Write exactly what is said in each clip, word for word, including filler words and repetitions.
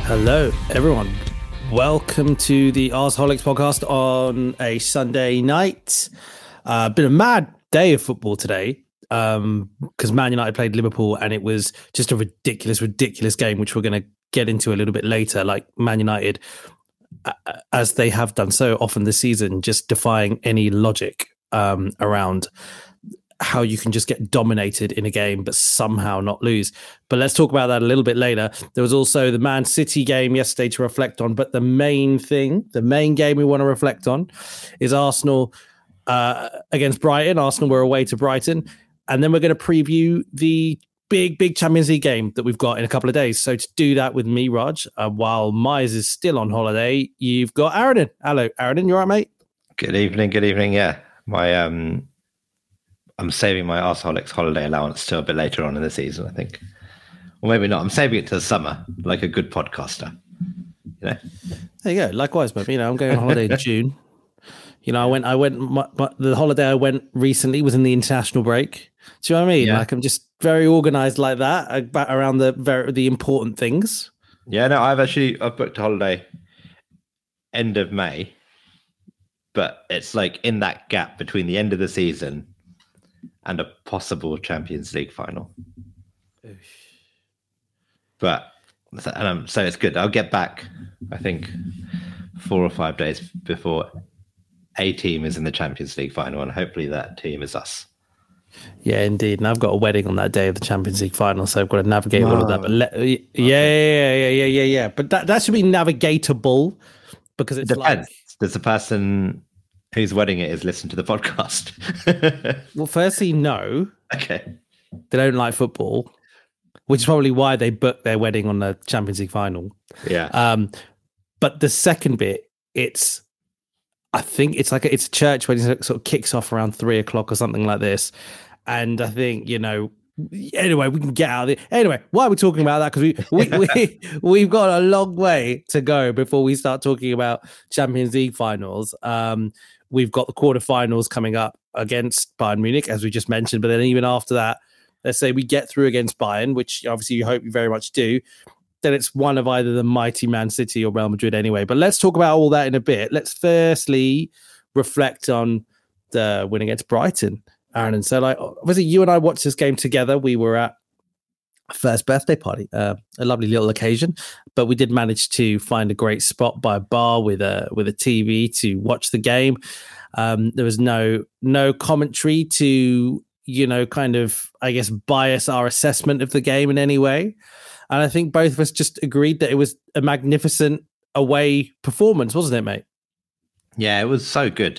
Hello, everyone. Welcome to the Arsholics podcast on a Sunday night. Uh, been a mad day of football today because um, Man United played Liverpool and it was just a ridiculous, ridiculous game, which we're going to get into a little bit later. Like Man United, as they have done so often this season, just defying any logic um, around how you can just get dominated in a game but somehow not lose. But let's talk about that a little bit later. There was also the Man City game yesterday to reflect on, but the main thing, the main game we want to reflect on is Arsenal uh, against Brighton. Arsenal were away to Brighton, and then we're going to preview the big, big Champions League game that we've got in a couple of days. So to do that with me, Raj, uh, while Miles is still on holiday, you've got Aaron. Hello, Aaron. You all right, mate? Good evening, good evening. Yeah, my um. I'm saving my Arsholics holiday allowance till a bit later on in the season, I think. Or maybe not. I'm saving it till the summer, like a good podcaster. You know? There you go. Likewise, mate. You know, I'm going on holiday in June. You know, I went, I went, my, my, the holiday I went recently was in the international break. Do you know what I mean? Yeah. Like, I'm just very organized like that around the very, the important things. Yeah, no, I've actually, I've booked a holiday end of May, but it's like in that gap between the end of the season and a possible Champions League final. Oosh. But um, so it's good. I'll get back, I think, four or five days before a team is in the Champions League final, and hopefully that team is us. Yeah, indeed. And I've got a wedding on that day of the Champions League final, so I've got to navigate wow. all of that. But le- yeah, okay. yeah, yeah, yeah, yeah, yeah. But that, that should be navigatable because it's Depends. like... Does the person whose wedding it is listen to the podcast? Well, firstly, no. Okay. They don't like football, which is probably why they booked their wedding on the Champions League final. Yeah. Um, but the second bit, it's, I think it's like, a, it's a church when it sort of kicks off around three o'clock or something like this. And I think, you know, anyway, we can get out of it. Anyway, why are we talking about that? Because we, we, we, we've got a long way to go before we start talking about Champions League finals. Um, We've got the quarterfinals coming up against Bayern Munich, as we just mentioned. But then even after that, let's say we get through against Bayern, which obviously you hope you very much do, then it's one of either the mighty Man City or Real Madrid anyway. But let's talk about all that in a bit. Let's firstly reflect on the win against Brighton, Aaron. And so, like, obviously you and I watched this game together. We were at a first birthday party, uh, a lovely little occasion, but we did manage to find a great spot by a bar with a with a T V to watch the game. Um, there was no no commentary to, you know, kind of, I guess, bias our assessment of the game in any way. And I think both of us just agreed that it was a magnificent away performance, wasn't it, mate? Yeah, it was so good.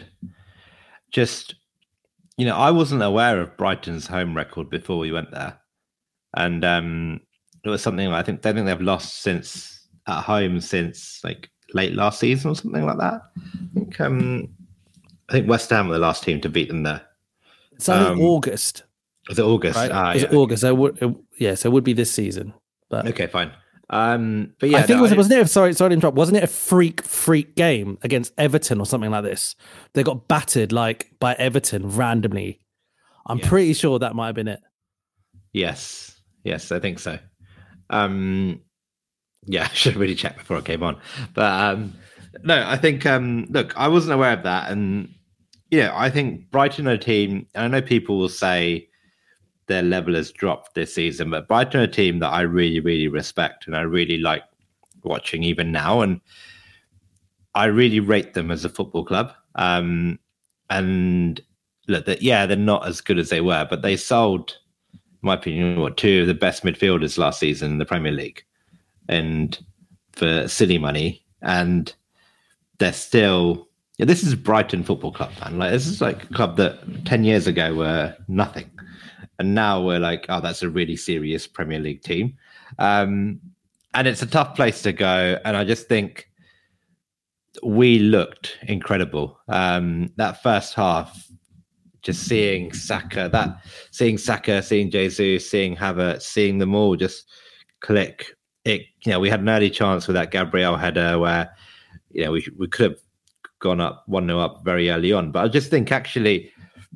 Just, you know, I wasn't aware of Brighton's home record before we went there. And um, it was something I think, I think they've lost since at home since like late last season or something like that. I think um, I think West Ham were the last team to beat them there. It's only um, August. Was it August? Right? Ah, was yeah, it August? So it would, it, yeah, so it would be this season. But okay, fine. Um, but yeah, I think no, it was, I, wasn't it? Sorry, sorry to interrupt. Wasn't it a freak, freak game against Everton or something like this? They got battered like by Everton randomly. I'm yes. pretty sure that might have been it. Yes. Yes, I think so. Um, yeah, I should have really checked before I came on. But um, no, I think, um, look, I wasn't aware of that. And, you know, I think Brighton are a team, and I know people will say their level has dropped this season, but Brighton are a team that I really, really respect and I really like watching even now. And I really rate them as a football club. Um, and look, that yeah, they're not as good as they were, but they sold, in my opinion, what, two of the best midfielders last season in the Premier League, and for silly money. And they're still, yeah, this is Brighton Football Club, man. Like, this is like a club that ten years ago were nothing, and now we're like, oh, that's a really serious Premier League team. Um, and it's a tough place to go. And I just think we looked incredible. Um, that first half, just seeing Saka, that seeing Saka, seeing Jesus, seeing Havertz, seeing them all just click. It, you know, we had an early chance with that Gabriel header where, you know, we we could have gone up one nil up very early on. But I just think actually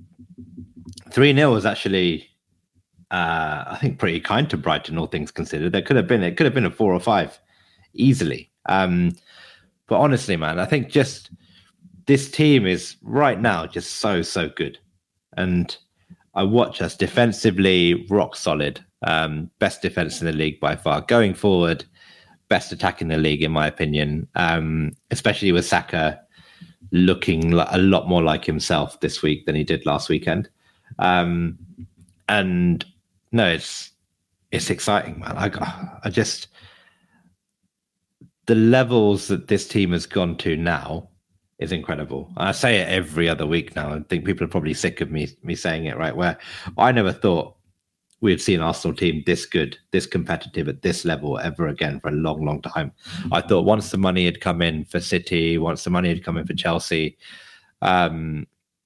three nil was actually, uh, I think, pretty kind to Brighton, all things considered. There could have been, it could have been a four or five easily. Um, but honestly, man, I think just this team is right now just so, so good. And I watch us defensively, rock solid. Um, best defense in the league by far. Going forward, best attack in the league, in my opinion, um, especially with Saka looking a lot more like himself this week than he did last weekend. Um, and no, it's it's exciting, man. I, I just, the levels that this team has gone to now is incredible. I say it every other week now. I think people are probably sick of me me saying it, right? Where I never thought we'd see an Arsenal team this good, this competitive at this level ever again for a long, long time. I thought once the money had come in for City, once the money had come in for Chelsea, um,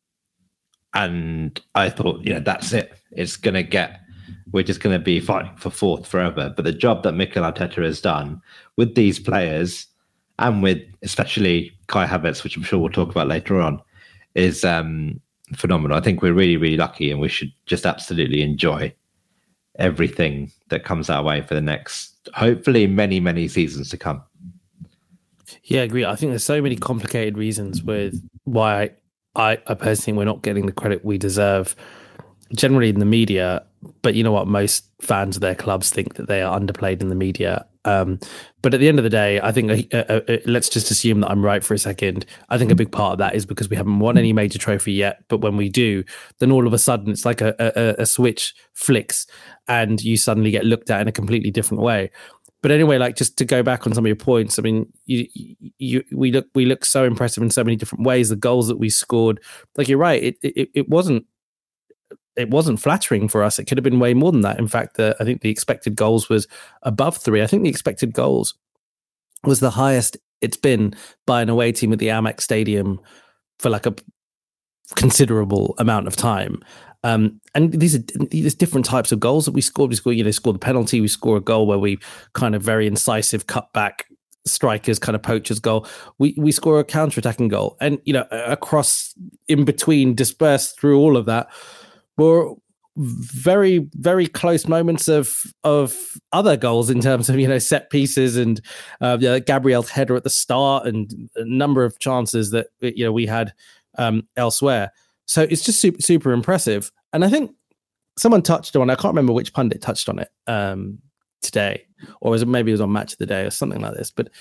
and I thought, you know, that's it. It's going to get, we're just going to be fighting for fourth forever. But the job that Mikel Arteta has done with these players and with especially Kai Havertz, which I'm sure we'll talk about later on, is um, phenomenal. I think we're really, really lucky, and we should just absolutely enjoy everything that comes our way for the next, hopefully, many, many seasons to come. Yeah, I agree. I think there's so many complicated reasons with why I, I personally think we're not getting the credit we deserve generally in the media. But you know what? Most fans of their clubs think that they are underplayed in the media. Um, but at the end of the day, I think, uh, uh, uh, let's just assume that I'm right for a second. I think a big part of that is because we haven't won any major trophy yet. But when we do, then all of a sudden it's like a, a, a switch flicks and you suddenly get looked at in a completely different way. But anyway, like, just to go back on some of your points, I mean, you, you, we look we look so impressive in so many different ways. The goals that we scored, like, you're right, it it, it wasn't it wasn't flattering for us. It could have been way more than that. In fact, the, I think the expected goals was above three. I think the expected goals was the highest it's been by an away team at the Amex Stadium for like a considerable amount of time. Um, and these are these different types of goals that we scored. We score, you know, score the penalty. We score a goal where we kind of very incisive cut back strikers, kind of poachers goal. We we score a counter-attacking goal, and you know, across in between, dispersed through all of that, were very very close moments of of other goals in terms of, you know, set pieces and uh, yeah, Gabriel's header at the start and a number of chances that, you know, we had um, elsewhere. So it's just super, super impressive. And I think someone touched on, I can't remember which pundit touched on it um, today, or was it maybe it was on Match of the Day or something like this. But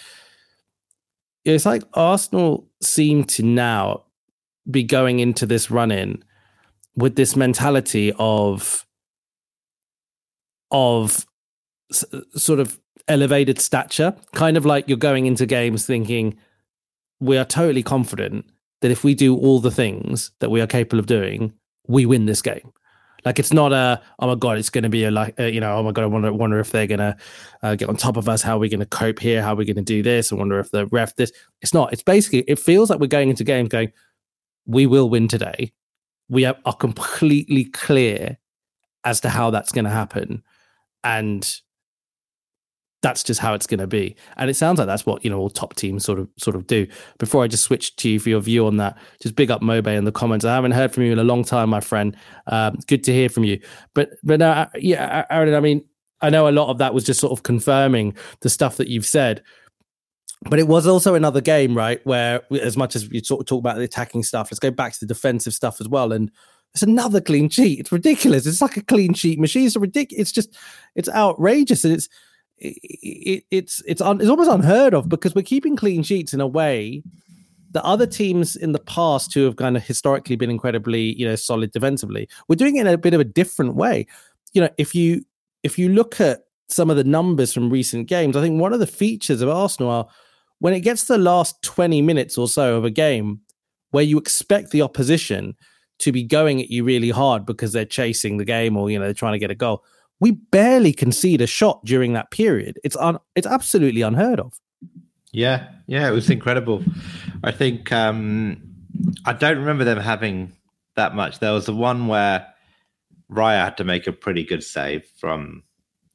it's like Arsenal seem to now be going into this run-in with this mentality of, of s- sort of elevated stature, kind of like you're going into games thinking we are totally confident that if we do all the things that we are capable of doing, we win this game. Like, it's not a, oh my God, it's going to be a, like, uh, you know, oh my God, I wonder, wonder if they're going to uh, get on top of us. How are we going to cope here? How are we going to do this? I wonder if the ref this. It's not. It's basically, it feels like we're going into games going, we will win today. We are, are completely clear as to how that's going to happen. And that's just how it's going to be. And it sounds like that's what, you know, all top teams sort of sort of do. Before I just switch to you for your view on that, just big up Mobe in the comments. I haven't heard from you in a long time, my friend. Um, good to hear from you. But, but uh, yeah, Aaron, I mean, I know a lot of that was just sort of confirming the stuff that you've said. But it was also another game, right, where as much as you sort of talk about the attacking stuff, let's go back to the defensive stuff as well. And it's another clean sheet. It's ridiculous. It's like a clean sheet machine. It's ridiculous. It's just, it's outrageous. And it's, it, it, it's, it's, un, it's almost unheard of, because we're keeping clean sheets in a way that other teams in the past who have kind of historically been incredibly, you know, solid defensively, we're doing it in a bit of a different way. You know, if you, if you look at some of the numbers from recent games, I think one of the features of Arsenal are, when it gets to the last twenty minutes or so of a game where you expect the opposition to be going at you really hard because they're chasing the game, or, you know, they're trying to get a goal, we barely concede a shot during that period. It's un- it's absolutely unheard of. Yeah, yeah, it was incredible. I think um, I don't remember them having that much. There was the one where Raya had to make a pretty good save from,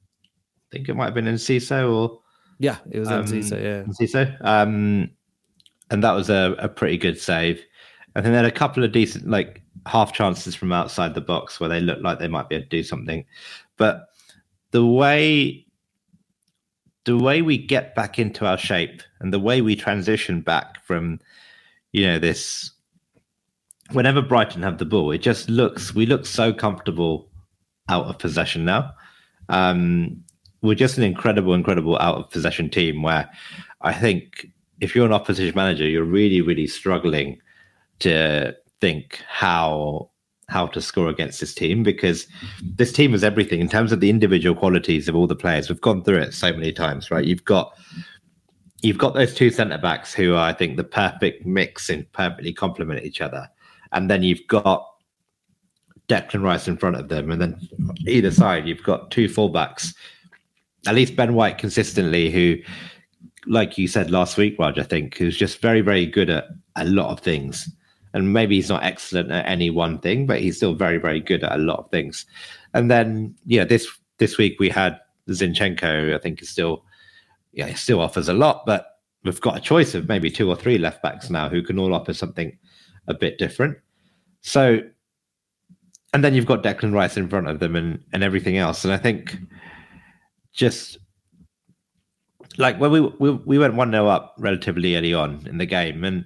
I think it might have been Enciso or Yeah, it was um, Enciso, yeah. Enciso. Um, and that was a, a pretty good save. I think they had a couple of decent, like, half chances from outside the box where they looked like they might be able to do something. But the way the way we get back into our shape and the way we transition back from, you know, this, whenever Brighton have the ball, it just looks, we look so comfortable out of possession now. Um, we're just an incredible, incredible out of possession team where I think if you're an opposition manager, you're really, really struggling to think how how to score against this team, because this team is everything in terms of the individual qualities of all the players. We've gone through it so many times, right? You've got you've got those two centre backs who are, I think, the perfect mix and perfectly complement each other, and then you've got Declan Rice in front of them, and then either side you've got two fullbacks. At least Ben White consistently, who, like you said last week, Raj, I think, who's just very, very good at a lot of things. And maybe he's not excellent at any one thing, but he's still very, very good at a lot of things. And then, yeah, this this week we had Zinchenko, I think is still, yeah, he still offers a lot, but we've got a choice of maybe two or three left backs now who can all offer something a bit different. So, and then you've got Declan Rice in front of them and, and everything else. And I think just like when we, we, we went one nil up relatively early on in the game, and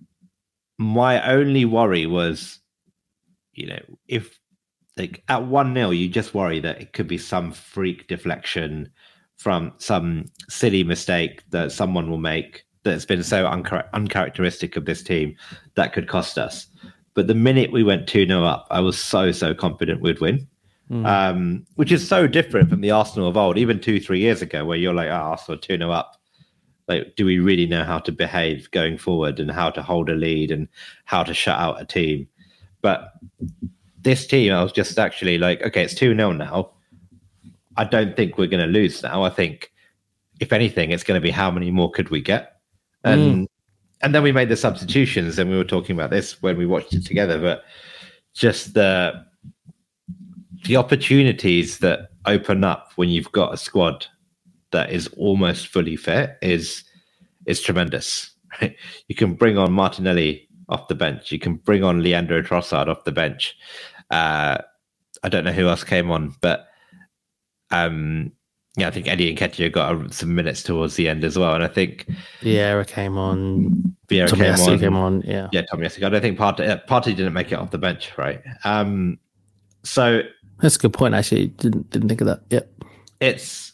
my only worry was, you know, if like at one nil, you just worry that it could be some freak deflection from some silly mistake that someone will make that's been so unchar- uncharacteristic of this team that could cost us. But the minute we went two nil up, I was so, so confident we'd win, mm. um, which is so different from the Arsenal of old, even two, three years ago, where you're like, oh, Arsenal two nil up. Like, do we really know how to behave going forward and how to hold a lead and how to shut out a team? But this team, I was just actually like, okay, it's two nil now. I don't think we're going to lose now. I think, if anything, it's going to be how many more could we get? And mm. and then we made the substitutions, and we were talking about this when we watched it together. But just the the opportunities that open up when you've got a squad that is almost fully fit is is tremendous. Right? You can bring on Martinelli off the bench. You can bring on Leandro Trossard off the bench. Uh, I don't know who else came on, but um, yeah, I think Eddie Nketiah got some minutes towards the end as well. And I think Vieira came on. Vieira Tommy came on. came on. Yeah, yeah, Tomiyasu. I don't think Partey, uh, Partey didn't make it off the bench, right? Um, so that's a good point. Actually, didn't didn't think of that. Yep, it's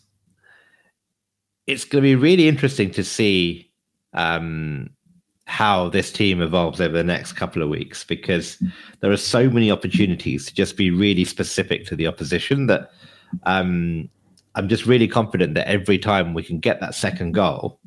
it's going to be really interesting to see um, how this team evolves over the next couple of weeks, because there are so many opportunities to just be really specific to the opposition that um, I'm just really confident that every time we can get that second goal,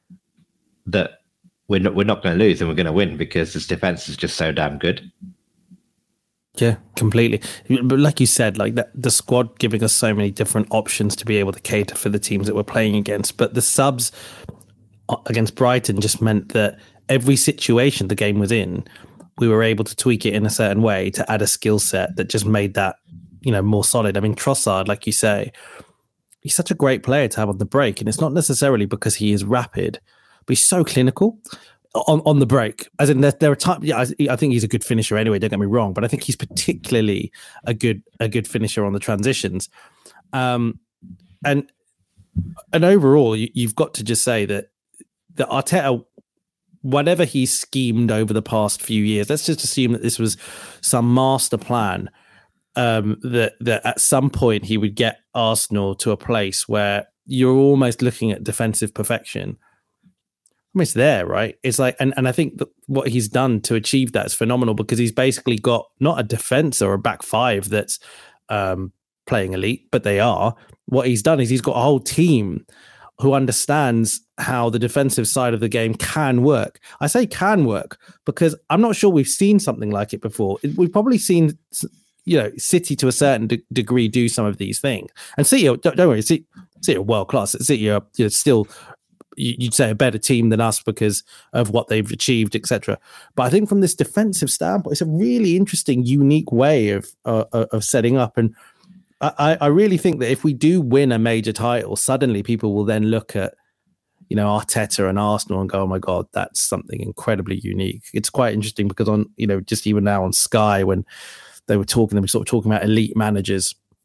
that we're not, we're not going to lose and we're going to win, because this defense is just so damn good. Yeah, completely. But like you said, like that, the squad giving us so many different options to be able to cater for the teams that we're playing against. But the subs against Brighton just meant that every situation the game was in, we were able to tweak it in a certain way to add a skill set that just made that, you know, more solid. I mean, Trossard, like you say, he's such a great player to have on the break. And it's not necessarily because he is rapid, but he's so clinical on, on the break. As in, there, there are times, yeah, I, I think he's a good finisher anyway, don't get me wrong, but I think he's particularly a good a good finisher on the transitions. Um, and and overall, you, you've got to just say that, that Arteta, whatever he's schemed over the past few years, let's just assume that this was some master plan, um, that that at some point he would get Arsenal to a place where you're almost looking at defensive perfection. I mean, it's there, right? It's like, and, and I think that what he's done to achieve that is phenomenal, because he's basically got not a defense or a back five that's um, playing elite, but they are. What he's done is he's got a whole team who understands how the defensive side of the game can work. I say can work because I'm not sure we've seen something like it before. We've probably seen, you know, City to a certain de- degree do some of these things. And City, don't, don't worry, City, City are world class. City are, you're still, you'd say, a better team than us because of what they've achieved, et cetera. But I think from this defensive standpoint, it's a really interesting, unique way of uh, of setting up. And I, I really think that if we do win a major title, suddenly people will then look at, you know, Arteta and Arsenal and go, oh my God, that's something incredibly unique. It's quite interesting because on, you know, just even now on Sky, when they were talking, they were sort of talking about elite managers.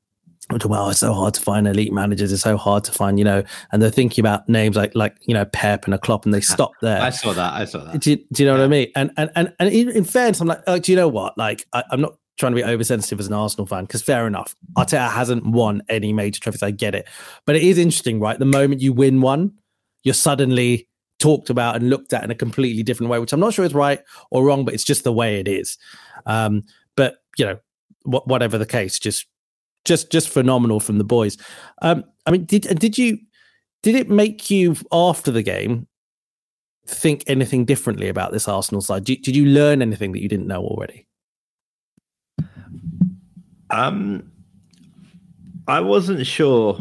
Well, it's so hard to find elite managers. It's so hard to find, you know, and they're thinking about names like, like you know, Pep and a Klopp, and they stop there. I saw that. I saw that. Do you, do you know yeah. what I mean? And and and and in, in fairness, I'm like, oh, do you know what? Like, I, I'm not trying to be oversensitive as an Arsenal fan, because fair enough, Arteta hasn't won any major trophies. I get it, but it is interesting, right? The moment you win one, you're suddenly talked about and looked at in a completely different way, which I'm not sure is right or wrong, but it's just the way it is. Um, but you know, wh- whatever the case, just. Just, just phenomenal from the boys. Um, I mean, did did you did it make you after the game think anything differently about this Arsenal side? Did, did you learn anything that you didn't know already? Um, I wasn't sure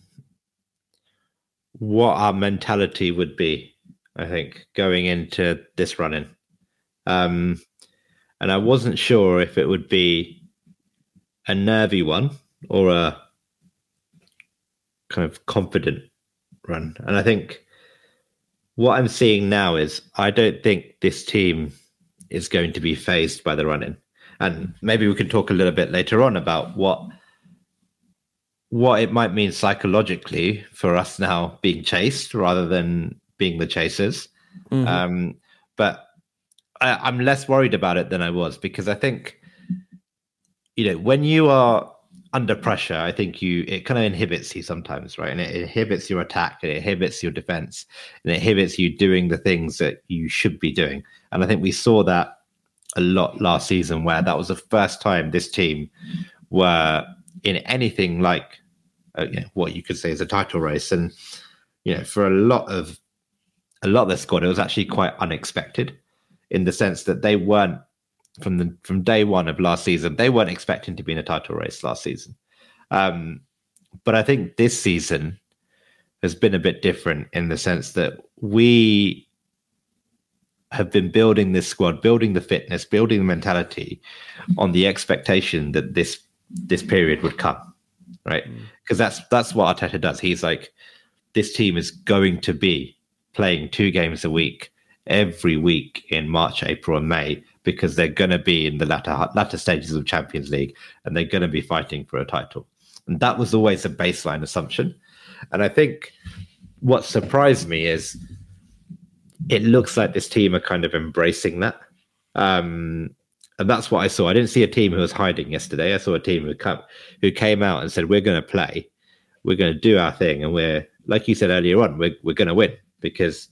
what our mentality would be. I think going into this run-in, um, and I wasn't sure if it would be a nervy one or a kind of confident run. And I think what I'm seeing now is I don't think this team is going to be phased by the run-in. And maybe we can talk a little bit later on about what what it might mean psychologically for us now being chased rather than being the chasers. Mm-hmm. Um, but I, I'm less worried about it than I was, because I think, you know, when you are under pressure, I think you it kind of inhibits you sometimes, right? And it inhibits your attack, and it inhibits your defense, and it inhibits you doing the things that you should be doing. And I think we saw that a lot last season, where that was the first time this team were in anything like uh, you know, what you could say is a title race. And you know, for a lot of a lot of the squad, it was actually quite unexpected, in the sense that they weren't. From the from day one of last season, they weren't expecting to be in a title race last season. Um, but I think this season has been a bit different, in the sense that we have been building this squad, building the fitness, building the mentality on the expectation that this this period would come, right? Because mm. that's that's what Arteta does. He's like, this team is going to be playing two games a week every week in March, April, and May, because they're going to be in the latter latter stages of Champions League, and they're going to be fighting for a title. And that was always a baseline assumption. And I think what surprised me is it looks like this team are kind of embracing that. Um, and that's what I saw. I didn't see a team who was hiding yesterday. I saw a team who, come, who came out and said, we're going to play, we're going to do our thing. And we're, like you said earlier on, we're, we're going to win, because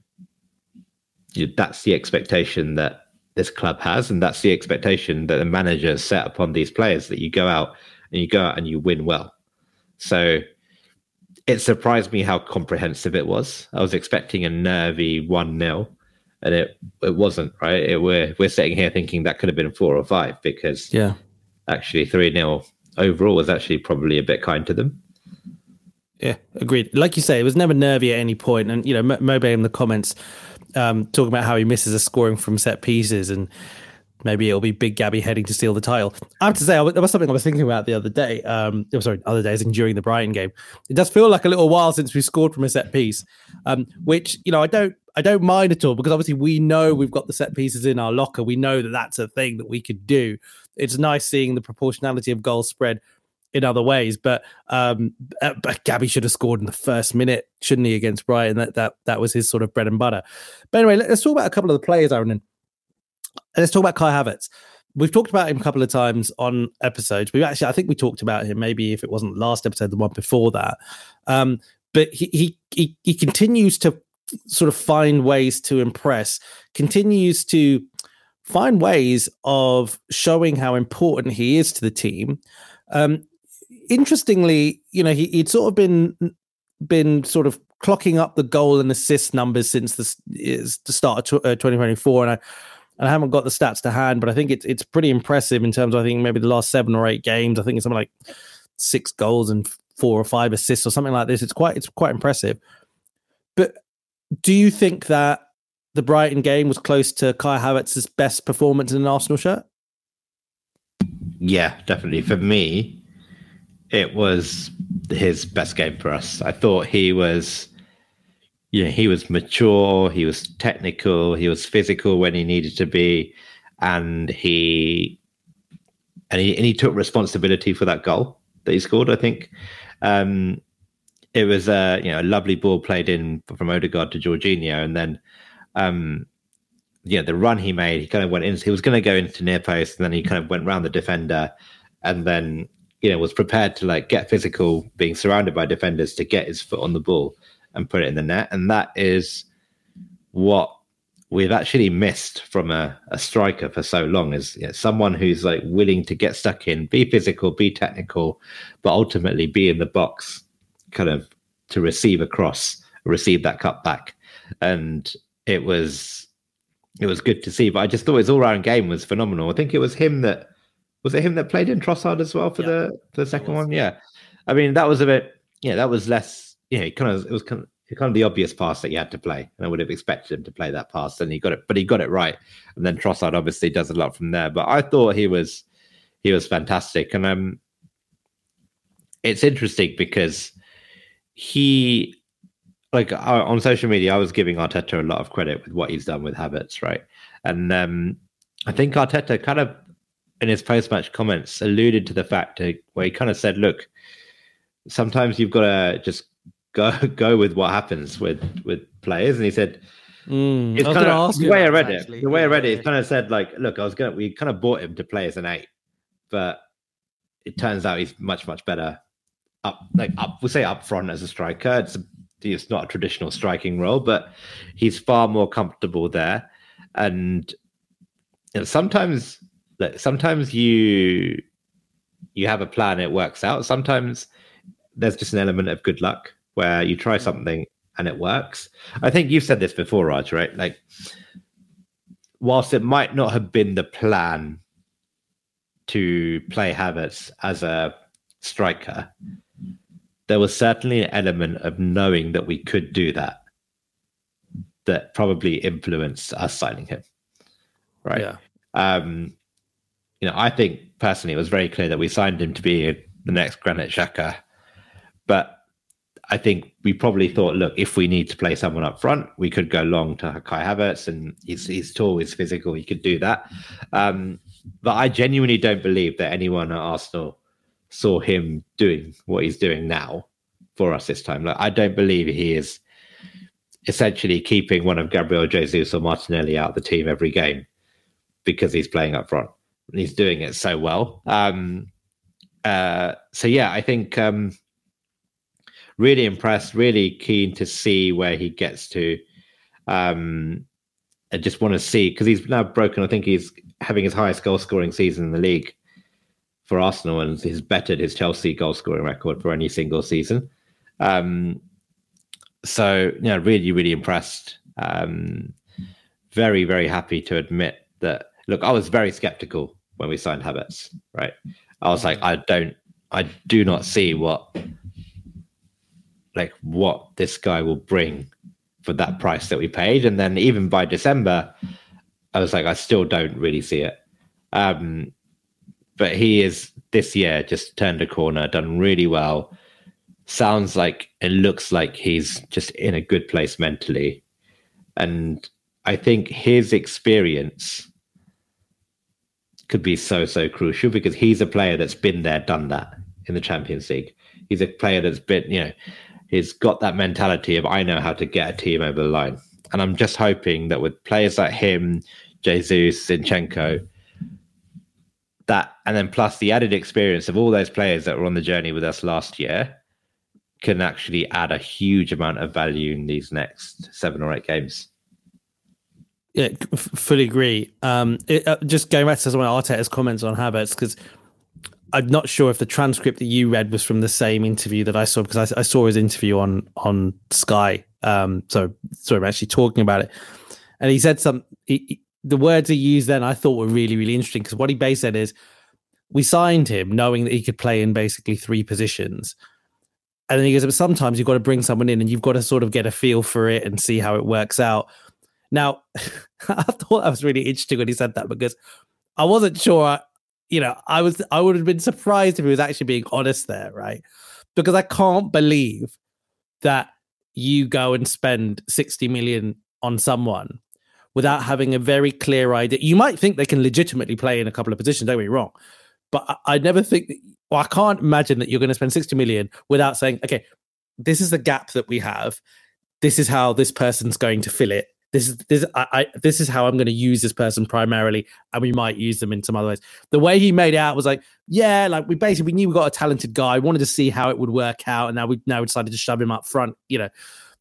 you know, that's the expectation that this club has, and that's the expectation that the manager set upon these players, that you go out and you go out and you win well. So it surprised me how comprehensive it was. I was expecting a nervy one nil, and it it wasn't, right? It, we're we're sitting here thinking that could have been four or five, because yeah, actually three nil overall was actually probably a bit kind to them. Yeah, agreed. Like you say, it was never nervy at any point. And, you know, Mobe in the comments um, talking about how he misses a scoring from set pieces, and maybe it'll be Big Gabby heading to steal the title. I have to say, there was something I was thinking about the other day. Um, oh, sorry, other days and during the Brighton game. It does feel like a little while since we scored from a set piece, um, which, you know, I don't I don't mind at all, because obviously we know we've got the set pieces in our locker. We know that that's a thing that we could do. It's nice seeing the proportionality of goals spread in other ways, but um, but Gabby should have scored in the first minute, shouldn't he, against Brighton? That that that was his sort of bread and butter. But anyway, let's talk about a couple of the players, Aaron. And let's talk about Kai Havertz. We've talked about him a couple of times on episodes. We actually, I think we talked about him maybe if it wasn't last episode, the one before that. Um, but he he he he continues to sort of find ways to impress. Continues to find ways of showing how important he is to the team. Um, Interestingly, you know, he, he'd sort of been been sort of clocking up the goal and assist numbers since the, the start of twenty twenty-four, and I and I haven't got the stats to hand, but I think it's it's pretty impressive in terms of, I think maybe the last seven or eight games. I think it's something like six goals and four or five assists or something like this. It's quite it's quite impressive. But do you think that the Brighton game was close to Kai Havertz's best performance in an Arsenal shirt? Yeah, definitely. For me, it was his best game for us. I thought he was, you know, he was mature, he was technical, he was physical when he needed to be, and he and he and he took responsibility for that goal. that he scored. I think um, it was a you know a lovely ball played in from Odegaard to Jorginho, and then um, yeah, the run he made, he kind of went in. He was going to go into near post, and then he kind of went round the defender, and then you know was prepared to like get physical, being surrounded by defenders to get his foot on the ball and put it in the net. And that is what we've actually missed from a, a striker for so long, is you know, someone who's like willing to get stuck in, be physical, be technical, but ultimately be in the box, kind of to receive a cross, receive that cut back. And it was it was good to see. But I just thought his all-round game was phenomenal. I think it was him that was it him that played in Trossard as well for yeah. the for the second was, one. Yeah, I mean that was a bit. Yeah, that was less. Yeah, you know, kind of it was kind of. kind of the obvious pass that you had to play, and I would have expected him to play that pass, and he got it, but he got it right. And then Trossard obviously does a lot from there. But I thought he was he was fantastic, and um, it's interesting because he, like uh, on social media, I was giving Arteta a lot of credit with what he's done with Havertz, right? And um, I think Arteta kind of in his post-match comments alluded to the fact that, where he kind of said, "Look, sometimes you've got to just." Go go with what happens with, with players," and he said, mm, "It's kind of the way I read actually. it. The way I read it, it kind of said like, look, I was gonna we kind of bought him to play as an eight, but it turns out he's much much better up like up. We'll say up front as a striker. It's a, it's not a traditional striking role, but he's far more comfortable there. And you know, sometimes like, sometimes you you have a plan, it works out. Sometimes there's just an element of good luck, where you try something and it works. I think you've said this before, Raj, right? Like, whilst it might not have been the plan to play Havertz as a striker, there was certainly an element of knowing that we could do that that probably influenced us signing him, right? Yeah. Um, you know, I think personally it was very clear that we signed him to be the next Granit Xhaka, but I think we probably thought, look, if we need to play someone up front, we could go long to Kai Havertz, and he's, he's tall, he's physical, he could do that. Um, but I genuinely don't believe that anyone at Arsenal saw him doing what he's doing now for us this time. Like, I don't believe he is essentially keeping one of Gabriel Jesus or Martinelli out of the team every game because he's playing up front. And he's doing it so well. Um, uh, so, yeah, I think... Um, Really impressed, really keen to see where he gets to. Um, I just want to see, because he's now broken, I think he's having his highest goal scoring season in the league for Arsenal, and he's bettered his Chelsea goal scoring record for any single season. Um, so, yeah, really, really impressed. Um, very, very happy to admit that, look, I was very skeptical when we signed Havertz, right? I was like, I don't, I do not see what... like what this guy will bring for that price that we paid. And then even by December, I was like, I still don't really see it. Um, but he is this year just turned a corner, done really well. Sounds like, it looks like he's just in a good place mentally. And I think his experience could be so, so crucial, because he's a player that's been there, done that in the Champions League. He's a player that's been, you know, he's got that mentality of, I know how to get a team over the line. And I'm just hoping that with players like him, Jesus, Zinchenko, that, and then plus the added experience of all those players that were on the journey with us last year, can actually add a huge amount of value in these next seven or eight games. Yeah, f- fully agree. Um, it, uh, just going back to some of Arteta's comments on Havertz, because I'm not sure if the transcript that you read was from the same interview that I saw, because I, I saw his interview on on Sky. Um, so sorry, I'm actually talking about it. And he said some, he, he, the words he used then I thought were really, really interesting, because what he basically said is, we signed him knowing that he could play in basically three positions. And then he goes, but sometimes you've got to bring someone in and you've got to sort of get a feel for it and see how it works out. Now, I thought that was really interesting when he said that, because I wasn't sure... You know, I was I would have been surprised if he was actually being honest there, right? Because I can't believe that you go and spend sixty million on someone without having a very clear idea. You might think they can legitimately play in a couple of positions, don't get me wrong, but I, I never think that well, I can't imagine that you're going to spend sixty million without saying, okay, this is the gap that we have. This is how this person's going to fill it. This is this I, I this is how I'm going to use this person primarily, and we might use them in some other ways. The way he made it out was like, yeah, like we basically we knew we got a talented guy. We wanted to see how it would work out, and now we now we decided to shove him up front. You know,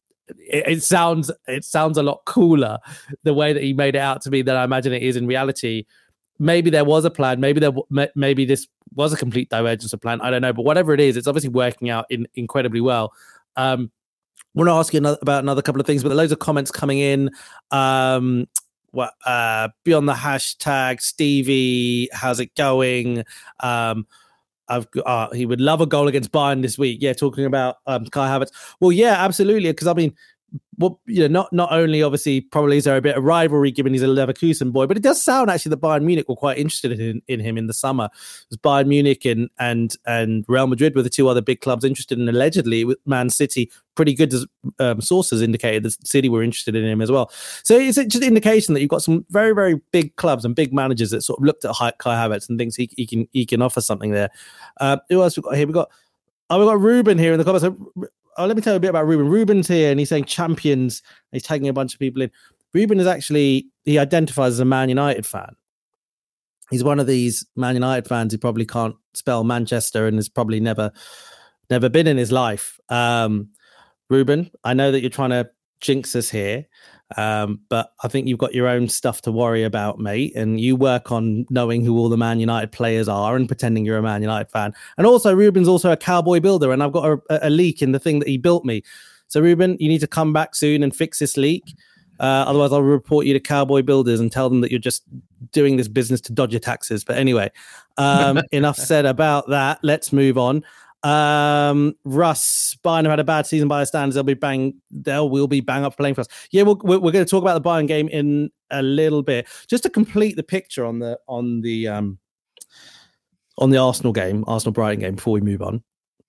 it, it sounds it sounds a lot cooler the way that he made it out to me than I imagine it is in reality. Maybe there was a plan. Maybe there maybe this was a complete divergence of plan. I don't know, but whatever it is, it's obviously working out in, incredibly well. Um, I want to ask you another, about another couple of things, but there are loads of comments coming in. Um, what uh, beyond the hashtag, Stevie, how's it going? Um, I've uh, he would love a goal against Bayern this week. Yeah, talking about um, Kai Havertz. Well, yeah, absolutely. Because I mean, well, you know, not not only obviously probably is there a bit of rivalry given he's a Leverkusen boy, but it does sound actually that Bayern Munich were quite interested in, in him in the summer. It was Bayern Munich and and and Real Madrid were the two other big clubs interested in. Allegedly, with Man City, pretty good um, sources indicated that City were interested in him as well. So it's just an indication that you've got some very very big clubs and big managers that sort of looked at Kai Havertz and thinks he, he can he can offer something there. Uh, who else we got here? We got oh we got Ruben here in the comments. So, Oh, let me tell you a bit about Ruben. Ruben's here and he's saying champions. He's taking a bunch of people in. Ruben is actually, he identifies as a Man United fan. He's one of these Man United fans who probably can't spell Manchester and has probably never, never been in his life. Um, Ruben, I know that you're trying to jinx us here, um, but I think you've got your own stuff to worry about, mate. And you work on knowing who all the Man United players are and pretending you're a Man United fan. And also, Ruben's also a cowboy builder, and I've got a, a leak in the thing that he built me. So, Ruben, you need to come back soon and fix this leak. Uh, otherwise, I'll report you to Cowboy Builders and tell them that you're just doing this business to dodge your taxes. But anyway, um, enough said about that. Let's move on. Um, Russ, Bayern have had a bad season by the standards. They'll be bang. They'll will be bang up playing for us. Yeah, we'll, we're we're going to talk about the Bayern game in a little bit. Just to complete the picture on the on the um on the Arsenal game, Arsenal Brighton game. Before we move on,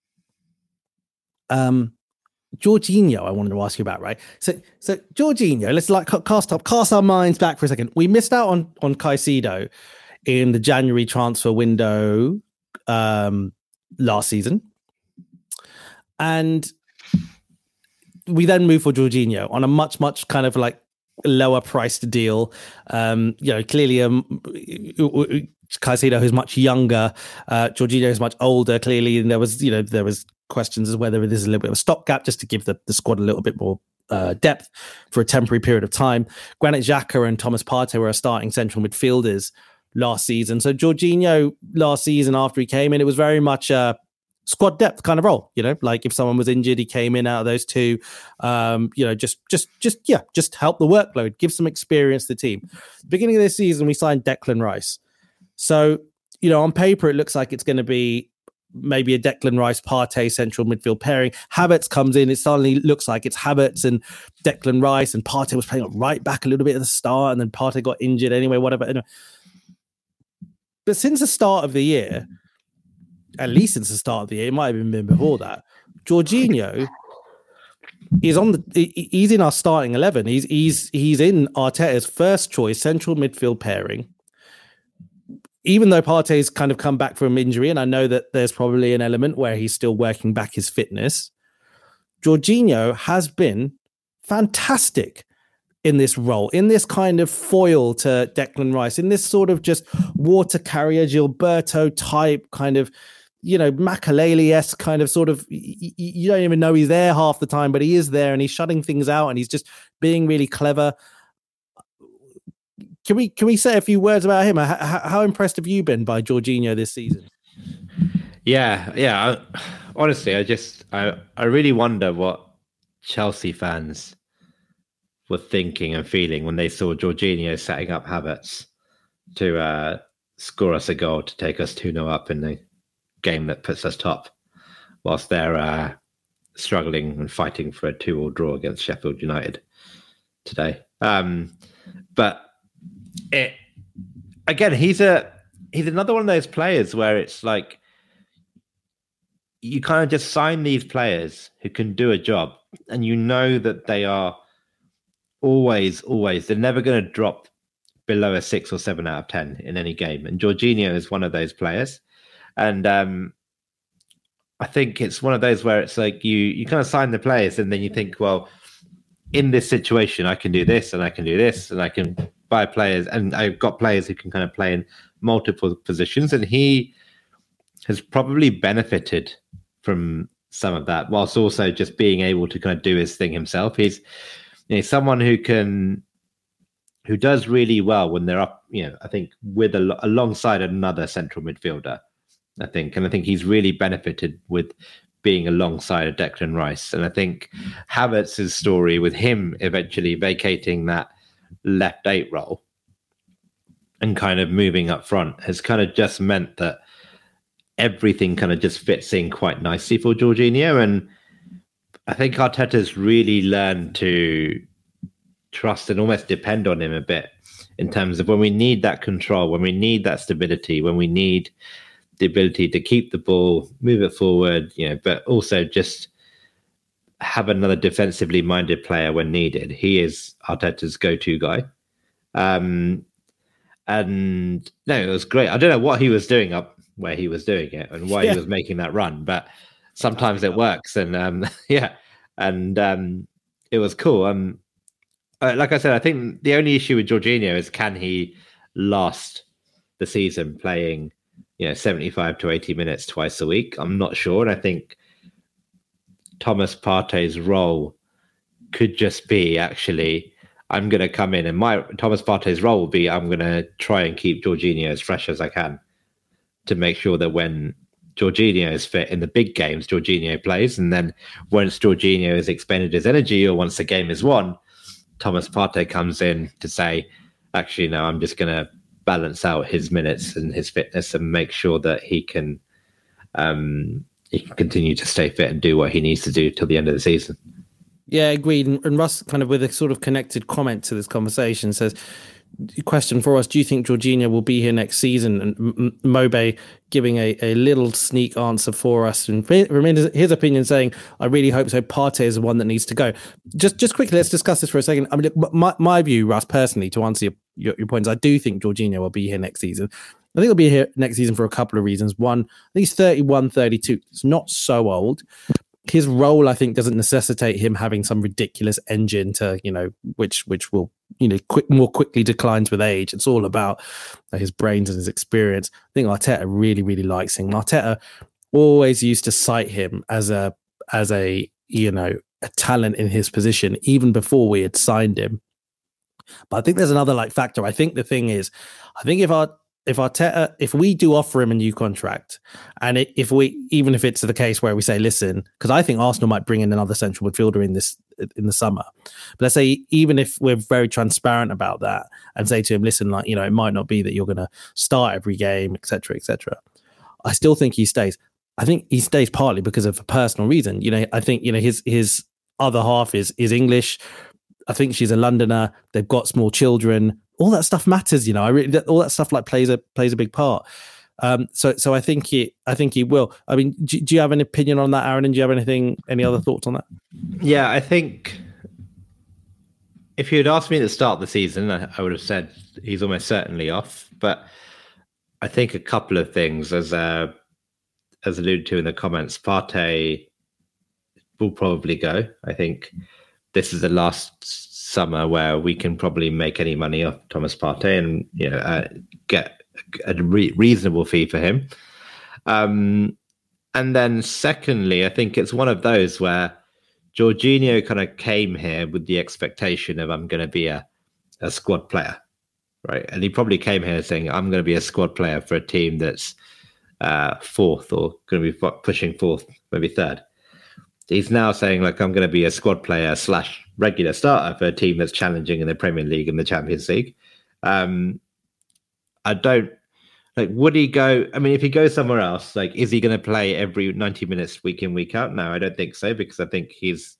um, Jorginho, I wanted to ask you about, right? So so Jorginho, let's like cast up cast our minds back for a second. We missed out on on Caicedo in the January transfer window. Um. Last season, and we then moved for Jorginho on a much much kind of like lower priced deal. Um, you know, clearly um, Caicedo who's much younger, uh, Jorginho is much older. Clearly, and there was you know there was questions as whether this is a little bit of a stopgap just to give the, the squad a little bit more uh, depth for a temporary period of time. Granit Xhaka and Thomas Partey were our starting central midfielders last season. So Jorginho last season after he came in, it was very much a squad depth kind of role, you know, like if someone was injured, he came in out of those two, um, you know, just, just, just, yeah, just help the workload, give some experience to the team. Beginning of this season, we signed Declan Rice. So, you know, on paper, it looks like it's going to be maybe a Declan Rice Partey central midfield pairing. Havertz comes in, it suddenly looks like it's Havertz and Declan Rice, and Partey was playing right back a little bit at the start, and then Partey got injured anyway, whatever. Anyway. But since the start of the year, at least since the start of the year, it might have even been before that, Jorginho is on the he's in our starting eleven. He's he's he's in Arteta's first choice central midfield pairing. Even though Partey's kind of come back from injury, and I know that there's probably an element where he's still working back his fitness, Jorginho has been fantastic in this role, in this kind of foil to Declan Rice, in this sort of just water carrier Gilberto type kind of, you know, Makalele-esque kind of sort of, y- you don't even know he's there half the time, but he is there and he's shutting things out and he's just being really clever. Can we can we say a few words about him? How, how impressed have you been by Jorginho this season? Yeah, yeah. I, honestly, I just I, I really wonder what Chelsea fans were thinking and feeling when they saw Jorginho setting up Havertz to uh, score us a goal to take us two nil up in the game that puts us top, whilst they're uh, struggling and fighting for a two all draw against Sheffield United today. Um, but it again, he's a he's another one of those players where it's like you kind of just sign these players who can do a job, and you know that they are always, always, they're never going to drop below a six or seven out of ten in any game. And Jorginho is one of those players. And um, I think it's one of those where it's like you you kind of sign the players and then you think, well, in this situation, I can do this and I can do this and I can buy players, and I've got players who can kind of play in multiple positions, and he has probably benefited from some of that, whilst also just being able to kind of do his thing himself. He's you know, someone who can, who does really well when they're up, you know, I think with a, alongside another central midfielder, I think, and I think he's really benefited with being alongside a Declan Rice. And I think Havertz's story with him eventually vacating that left eight role and kind of moving up front has kind of just meant that everything kind of just fits in quite nicely for Jorginho. And I think Arteta's really learned to trust and almost depend on him a bit in terms of when we need that control, when we need that stability, when we need the ability to keep the ball, move it forward, you know, but also just have another defensively minded player when needed. He is Arteta's go-to guy. Um, and no, it was great. I don't know what he was doing up where he was doing it and why yeah. he was making that run, but sometimes it works. And um, yeah, and um, it was cool. Um, uh, like I said, I think the only issue with Jorginho is, can he last the season playing, you know, seventy-five to eighty minutes twice a week? I'm not sure. And I think Thomas Partey's role could just be, actually, I'm going to come in and my Thomas Partey's role will be, I'm going to try and keep Jorginho as fresh as I can to make sure that when Jorginho is fit in the big games, Jorginho plays. And then once Jorginho has expended his energy or once the game is won, Thomas Partey comes in to say, actually, no, I'm just going to balance out his minutes and his fitness and make sure that he can um, he can continue to stay fit and do what he needs to do till the end of the season. Yeah, agreed. And, and Russ, kind of with a sort of connected comment to this conversation, says, question for us, do you think Jorginho will be here next season? And M- Mobe giving a, a little sneak answer for us, and his opinion saying, I really hope so. Partey is the one that needs to go. Just just quickly, let's discuss this for a second. I mean, my, my view, Russ, personally, to answer your, your, your points, I do think Jorginho will be here next season. I think he'll be here next season for a couple of reasons. One, I think he's thirty-one, thirty-two. It's not so old. His role, I think, doesn't necessitate him having some ridiculous engine to, you know, which which will, you know, quick more quickly declines with age. It's all about his brains and his experience. I think Arteta really, really likes him. Arteta always used to cite him as a as a you know a talent in his position, even before we had signed him. But I think there's another like factor. I think the thing is, I think if our If Arteta, if we do offer him a new contract, and it, if we, even if it's the case where we say, listen, because I think Arsenal might bring in another central midfielder in this in the summer, but let's say even if we're very transparent about that and say to him, listen, like, you know, it might not be that you're going to start every game, et cetera, et cetera. I still think he stays. I think he stays partly because of a personal reason. You know, I think you know his his other half is is English. I think she's a Londoner. They've got small children. All that stuff matters, you know. I really, all that stuff like plays a plays a big part. Um, so, so I think he, I think he will. I mean, do, do you have an opinion on that, Aaron? And do you have anything, any other thoughts on that? Yeah, I think if you had asked me at the start of the season, I, I would have said he's almost certainly off. But I think a couple of things, as uh, as alluded to in the comments, Partey will probably go. I think this is the last summer where we can probably make any money off Thomas Partey and, you know, uh, get a re- reasonable fee for him. Um, and then secondly, I think it's one of those where Jorginho kind of came here with the expectation of, I'm going to be a, a squad player, right? And he probably came here saying, I'm going to be a squad player for a team that's uh, fourth or going to be pushing fourth, maybe third. He's now saying, like, I'm going to be a squad player slash regular starter for a team that's challenging in the Premier League and the Champions League. Um, I don't, like, would he go, I mean, if he goes somewhere else, like, is he going to play every ninety minutes week in, week out? No, I don't think so, because I think his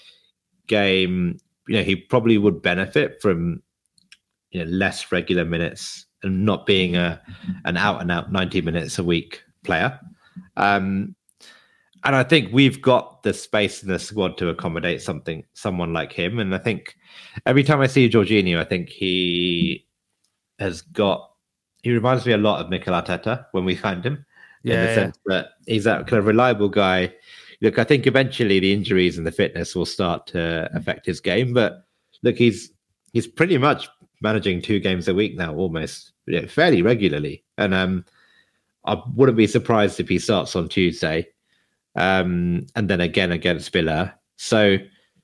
game, you know, he probably would benefit from, you know, less regular minutes and not being a an out and out ninety minutes a week player. Um, And I think we've got the space in the squad to accommodate something, someone like him. And I think every time I see Jorginho, I think he has got, he reminds me a lot of Mikel Arteta when we signed him. Yeah, in the yeah. sense that he's that kind of reliable guy. Look, I think eventually the injuries and the fitness will start to affect his game, but look, he's he's pretty much managing two games a week now, almost, you know, fairly regularly. And um, I wouldn't be surprised if he starts on Tuesday, um, and then again against Villa. So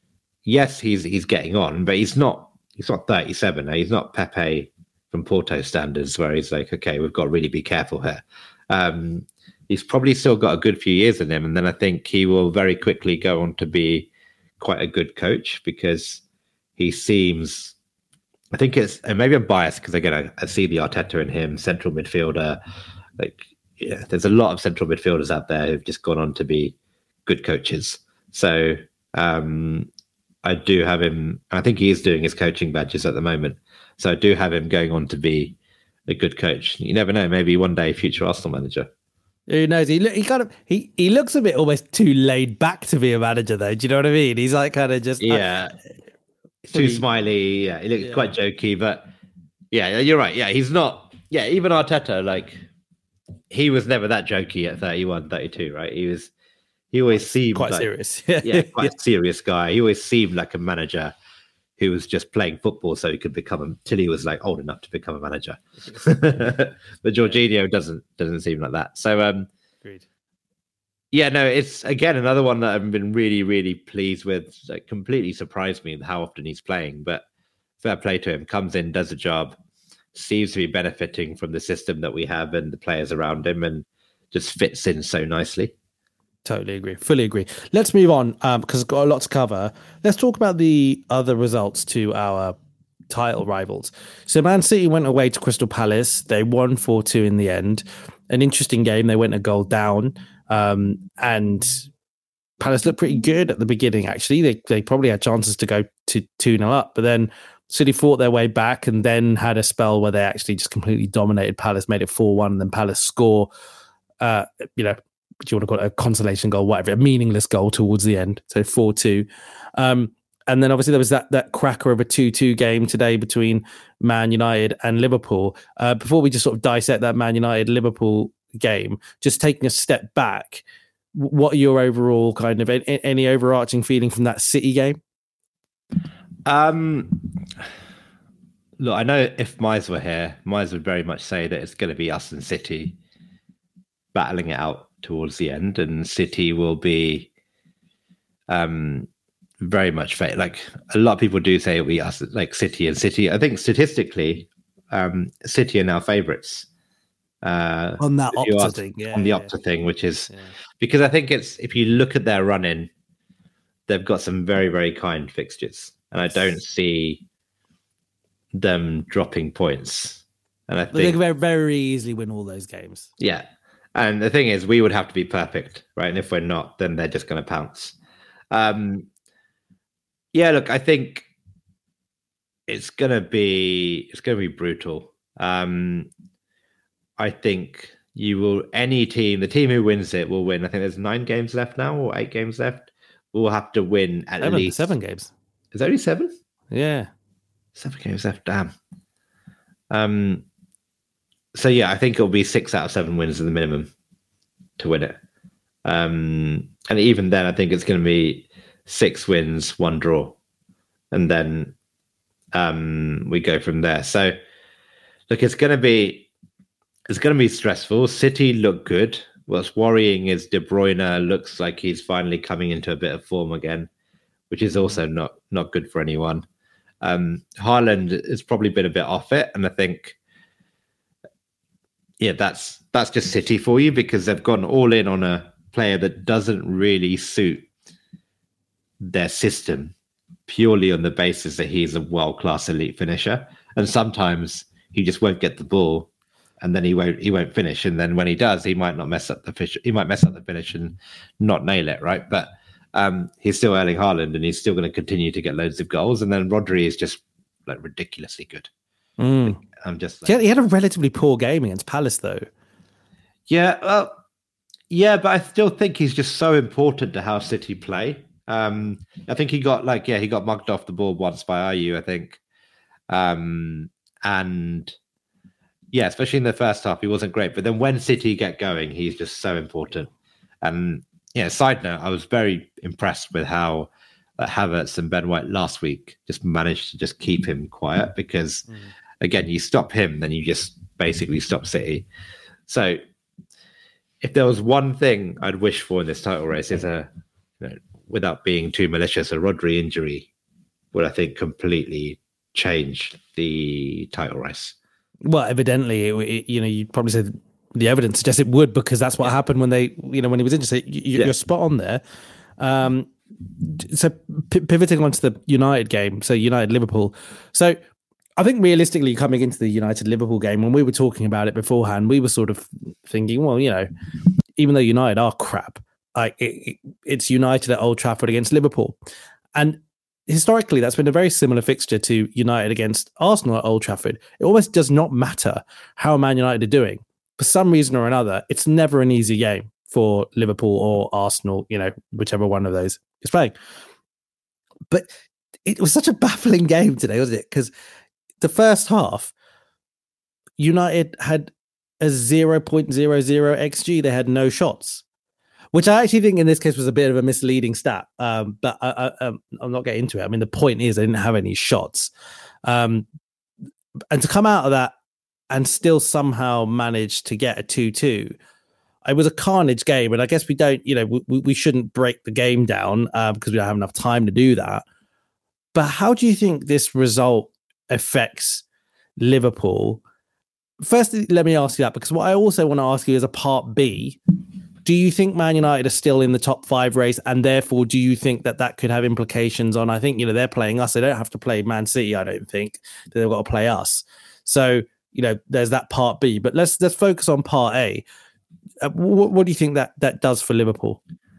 yes, he's he's getting on, but he's not he's not thirty-seven. He's not Pepe from Porto standards, where he's like, okay, we've got to really be careful here. Um, he's probably still got a good few years in him, and then I think he will very quickly go on to be quite a good coach, because he seems, I think it's, and maybe I'm biased because again, I, I see the Arteta in him, central midfielder. Like, yeah, there's a lot of central midfielders out there who've just gone on to be good coaches. So um, I do have him, I think he is doing his coaching badges at the moment. So I do have him going on to be a good coach. You never know, maybe one day future Arsenal manager. Who knows? He look, he kind of he he looks a bit almost too laid back to be a manager, though. Do you know what I mean? He's like kind of just yeah, uh, too pretty, smiley. Yeah, he looks yeah. quite jokey, but yeah, you're right. Yeah, he's not. Yeah, even Arteta, like, he was never that jokey at thirty-one, thirty-two, right? He was. He always seemed quite like, serious. yeah, quite yeah. a serious guy. He always seemed like a manager who was just playing football so he could become a, till he was like old enough to become a manager. But Jorginho doesn't doesn't seem like that. So um Agreed. Yeah, no, it's again another one that I've been really, really pleased with. Like, completely surprised me how often he's playing, but fair play to him. Comes in, does a job, seems to be benefiting from the system that we have and the players around him, and just fits in so nicely. Totally agree. Fully agree. Let's move on um, because I've got a lot to cover. Let's talk about the other results to our title rivals. So Man City went away to Crystal Palace. They won four two in the end. An interesting game. They went a goal down. Um, and Palace looked pretty good at the beginning, actually. They they probably had chances to go to two nil up. But then City fought their way back and then had a spell where they actually just completely dominated Palace, made it four one, and then Palace score, uh, you know, do you want to call it a consolation goal, whatever, a meaningless goal towards the end. So four two. Um, and then obviously there was that that cracker of a two two game today between Man United and Liverpool. Uh, before we just sort of dissect that Man United-Liverpool game, just taking a step back, what are your overall kind of, any overarching feeling from that City game? Um, look, I know if Mize were here, Mize would very much say that it's going to be us and City battling it out towards the end, and City will be um very much fa- like a lot of people do say we us like City and City. I think statistically, um City are now favourites uh on that Opta thing, yeah, on the yeah. Opta thing, which is yeah. because I think it's, if you look at their run in, they've got some very, very kind fixtures, and I don't see them dropping points. And I think they can very, very easily win all those games. Yeah. And the thing is, we would have to be perfect, right? And if we're not, then they're just going to pounce. Um, yeah, look, I think it's going to be it's going to be brutal. Um, I think you will, any team, the team who wins it will win. I think there's nine games left now, or eight games left. Will have to win at seven, least seven games. Is there only seven? Yeah, seven games left. Damn. Um. So yeah, I think it'll be six out of seven wins at the minimum to win it. Um, and even then, I think it's going to be six wins, one draw, and then um, we go from there. So look, it's going to be it's going to be stressful. City look good. What's worrying is De Bruyne looks like he's finally coming into a bit of form again, which is also not not good for anyone. Um, Haaland has probably been a bit off it, and I think. Yeah, that's that's just City for you, because they've gone all in on a player that doesn't really suit their system, purely on the basis that he's a world-class elite finisher. And sometimes he just won't get the ball, and then he won't he won't finish. And then when he does, he might not mess up the fish. He might mess up the finish and not nail it, right? But um, he's still Erling Haaland, and he's still going to continue to get loads of goals. And then Rodri is just like ridiculously good. Mm. I'm just like, he had a relatively poor game against Palace, though. Yeah, well, yeah, but I still think he's just so important to how City play. Um, I think he got like, yeah, he got mugged off the ball once by Ayew, I think, um, and yeah, especially in the first half, he wasn't great. But then when City get going, he's just so important. And yeah, side note, I was very impressed with how uh, Havertz and Ben White last week just managed to just keep him quiet because, mm. again, you stop him, then you just basically stop City. So if there was one thing I'd wish for in this title race is a, you know, without being too malicious, a Rodri injury would, I think, completely change the title race. Well, evidently, it, it, you know, you'd probably say the evidence suggests it would, because that's what yeah. happened when they, you know, when he was injured. So you, you're yeah. spot on there. Um, so p- pivoting onto the United game, so United Liverpool. So I think realistically, coming into the United Liverpool game, when we were talking about it beforehand, we were sort of thinking, well, you know, even though United are crap, like it, it, it's United at Old Trafford against Liverpool, and historically, that's been a very similar fixture to United against Arsenal at Old Trafford. It almost does not matter how Man United are doing. For some reason or another, it's never an easy game for Liverpool or Arsenal, you know, whichever one of those is playing. But it was such a baffling game today, wasn't it? Because the first half, United had a zero point zero zero X G. They had no shots, which I actually think in this case was a bit of a misleading stat. Um, but I, I, um, I'm not getting into it. I mean, the point is they didn't have any shots. Um, and to come out of that and still somehow manage to get a two two, it was a carnage game. And I guess we don't, you know, we, we shouldn't break the game down uh, because we don't have enough time to do that. But how do you think this result affects Liverpool? First, let me ask you that, because what I also want to ask you is a part B. Do you think Man United are still in the top five race, and therefore do you think that that could have implications on, I think, you know, they're playing us. They don't have to play Man City, I don't think. They've got to play us. So, you know, there's that part B. But let's let's focus on part A. Uh, what, what do you think that, that does for Liverpool?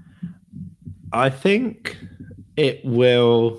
I think it will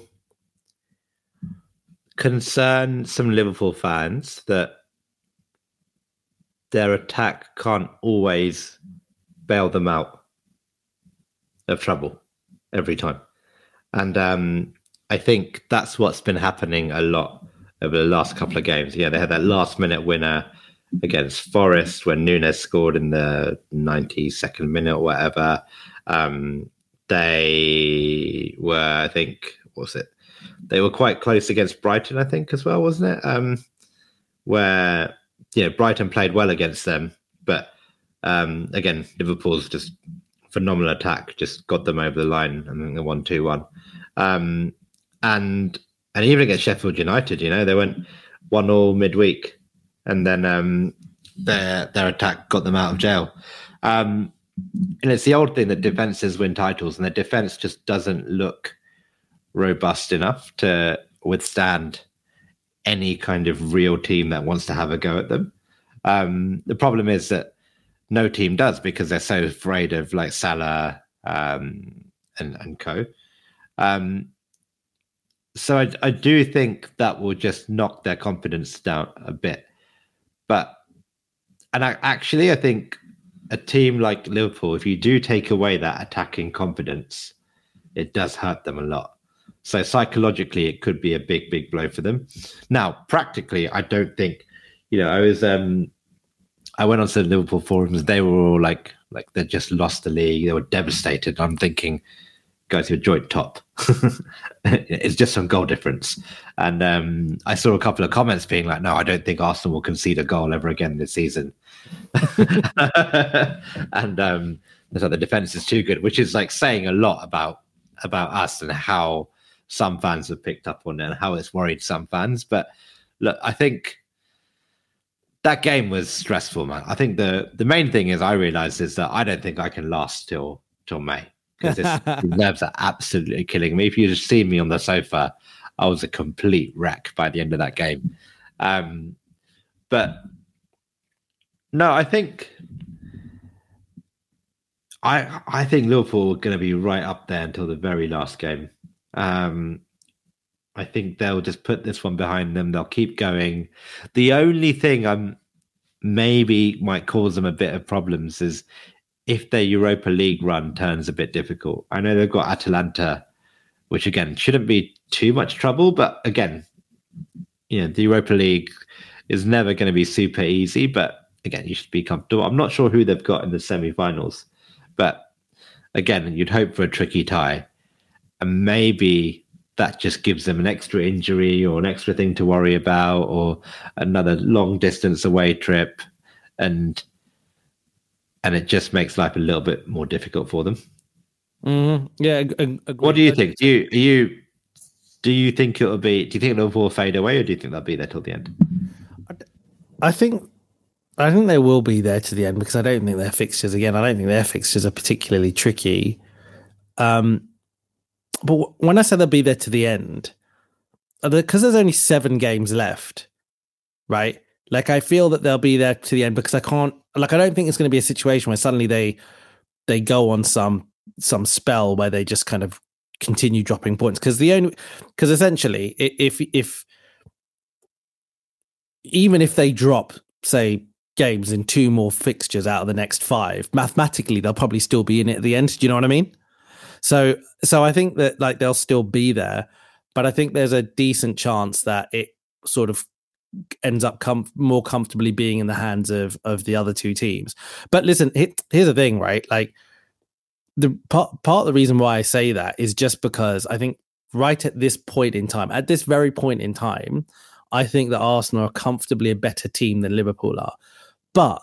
concern some Liverpool fans that their attack can't always bail them out of trouble every time. And um, I think that's what's been happening a lot over the last couple of games. Yeah, they had that last minute winner against Forest when Núñez scored in the ninety-second minute or whatever. Um, they were, I think, what was it? They were quite close against Brighton, I think, as well, wasn't it? Um, where, you know, Brighton played well against them, but Um, again, Liverpool's just phenomenal attack just got them over the line, and then they won two one. Um, and and even against Sheffield United, you know, they went one all midweek, and then um, their their attack got them out of jail. Um, and it's the old thing that defenses win titles, and the defense just doesn't look robust enough to withstand any kind of real team that wants to have a go at them. Um, the problem is that no team does, because they're so afraid of like Salah um, and, and co. Um, so I, I do think that will just knock their confidence down a bit. But, and I, actually, I think a team like Liverpool, if you do take away that attacking confidence, it does hurt them a lot. So psychologically, it could be a big, big blow for them. Now, practically, I don't think, you know, I was... Um, I went on to the Liverpool forums. They were all like, like they just lost the league. They were devastated. I'm thinking, guys, you're joint top. It's just some goal difference. And um, I saw a couple of comments being like, no, I don't think Arsenal will concede a goal ever again this season. And um, so the defense is too good, which is like saying a lot about about us and how some fans have picked up on it and how it's worried some fans. But look, I think that game was stressful, man. I think the, the main thing is I realized is that I don't think I can last till till May, because the nerves are absolutely killing me. If you just see me on the sofa, I was a complete wreck by the end of that game. Um, but no, I think I I think Liverpool are going to be right up there until the very last game. Um, I think they'll just put this one behind them. They'll keep going. The only thing I'm maybe might cause them a bit of problems is if their Europa League run turns a bit difficult. I know they've got Atalanta, which again shouldn't be too much trouble, but again, you know, the Europa League, is never going to be super easy. But again, you should be comfortable. I'm not sure who they've got in the semi-finals, but again, you'd hope for a tricky tie, and maybe that just gives them an extra injury or an extra thing to worry about, or another long distance away trip, and and it just makes life a little bit more difficult for them. Mm-hmm. Yeah. Ag- ag- what do you think? Do you are you do you think it'll be? Do you think Liverpool will fade away, or do you think they'll be there till the end? I think I think they will be there to the end, because I don't think their fixtures again. I don't think their fixtures are particularly tricky. Um, but when I say they'll be there to the end, because there's only seven games left, right? Like, I feel that they'll be there to the end, because I can't. Like, I don't think it's going to be a situation where suddenly they they go on some some spell where they just kind of continue dropping points, because the only because essentially if if even if they drop, say, games in two more fixtures out of the next five, mathematically they'll probably still be in it at the end. Do you know what I mean? So so I think that, like, they'll still be there, but I think there's a decent chance that it sort of ends up com- more comfortably being in the hands of of the other two teams. But listen, it, here's the thing, right? Like, the part, part of the reason why I say that is just because I think right at this point in time, at this very point in time, I think that Arsenal are comfortably a better team than Liverpool are. But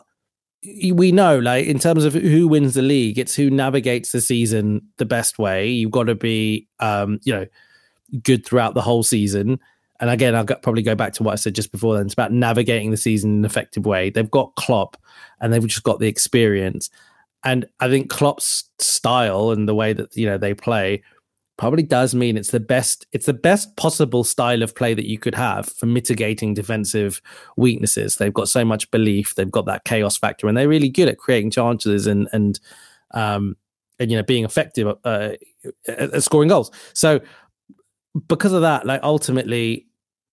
we know, like, in terms of who wins the league, it's who navigates the season the best way. You've got to be, um, you know, good throughout the whole season. And again, I'll probably go back to what I said just before then. It's about navigating the season in an effective way. They've got Klopp, and they've just got the experience. And I think Klopp's style and the way that, you know, they play probably does mean it's the best, it's the best possible style of play that you could have for mitigating defensive weaknesses. They've got so much belief, they've got that chaos factor, and they're really good at creating chances and and um and you know, being effective uh, at scoring goals. So because of that, like, ultimately,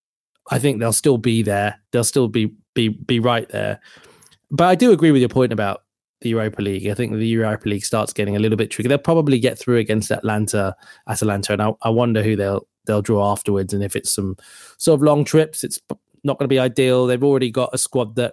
I think they'll still be there. They'll still be be be right there. But I do agree with your point about the Europa League. I think the Europa League starts getting a little bit tricky. They'll probably get through against Atlanta, Atalanta, and I, I wonder who they'll they'll draw afterwards. And if it's some sort of long trips, it's not going to be ideal. They've already got a squad that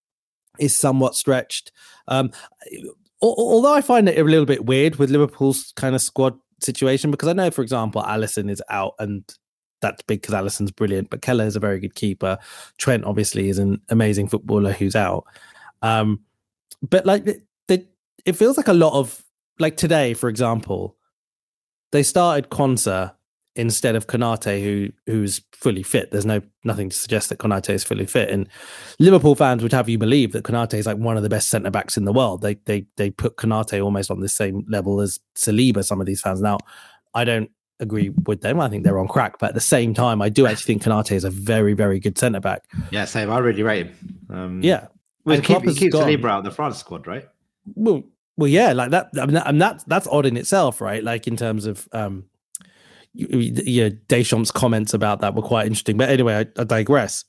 is somewhat stretched. Um, although I find it a little bit weird with Liverpool's kind of squad situation, because I know, for example, Alisson is out, and that's big because Alisson's brilliant, but Keller is a very good keeper. Trent obviously is an amazing footballer who's out. Um, But like, the, the, it feels like a lot of, like, today, for example, they started Konsa instead of Konate, who who's fully fit. There's no nothing to suggest that Konate is fully fit, and Liverpool fans would have you believe that Konate is like one of the best centre backs in the world. They they they put Konate almost on the same level as Saliba. Some of these fans. Now, I don't agree with them. I think they're on crack, but at the same time, I do actually think Konate is a very very good centre back. Yeah, same. I really rate him. Um, yeah. Well, he keep, keeps Saliba out of the France squad, right? Well, well, yeah, like that. I mean, that, and that that's odd in itself, right? Like, in terms of, um, you, you know, Deschamps' comments about that were quite interesting. But anyway, I, I digress.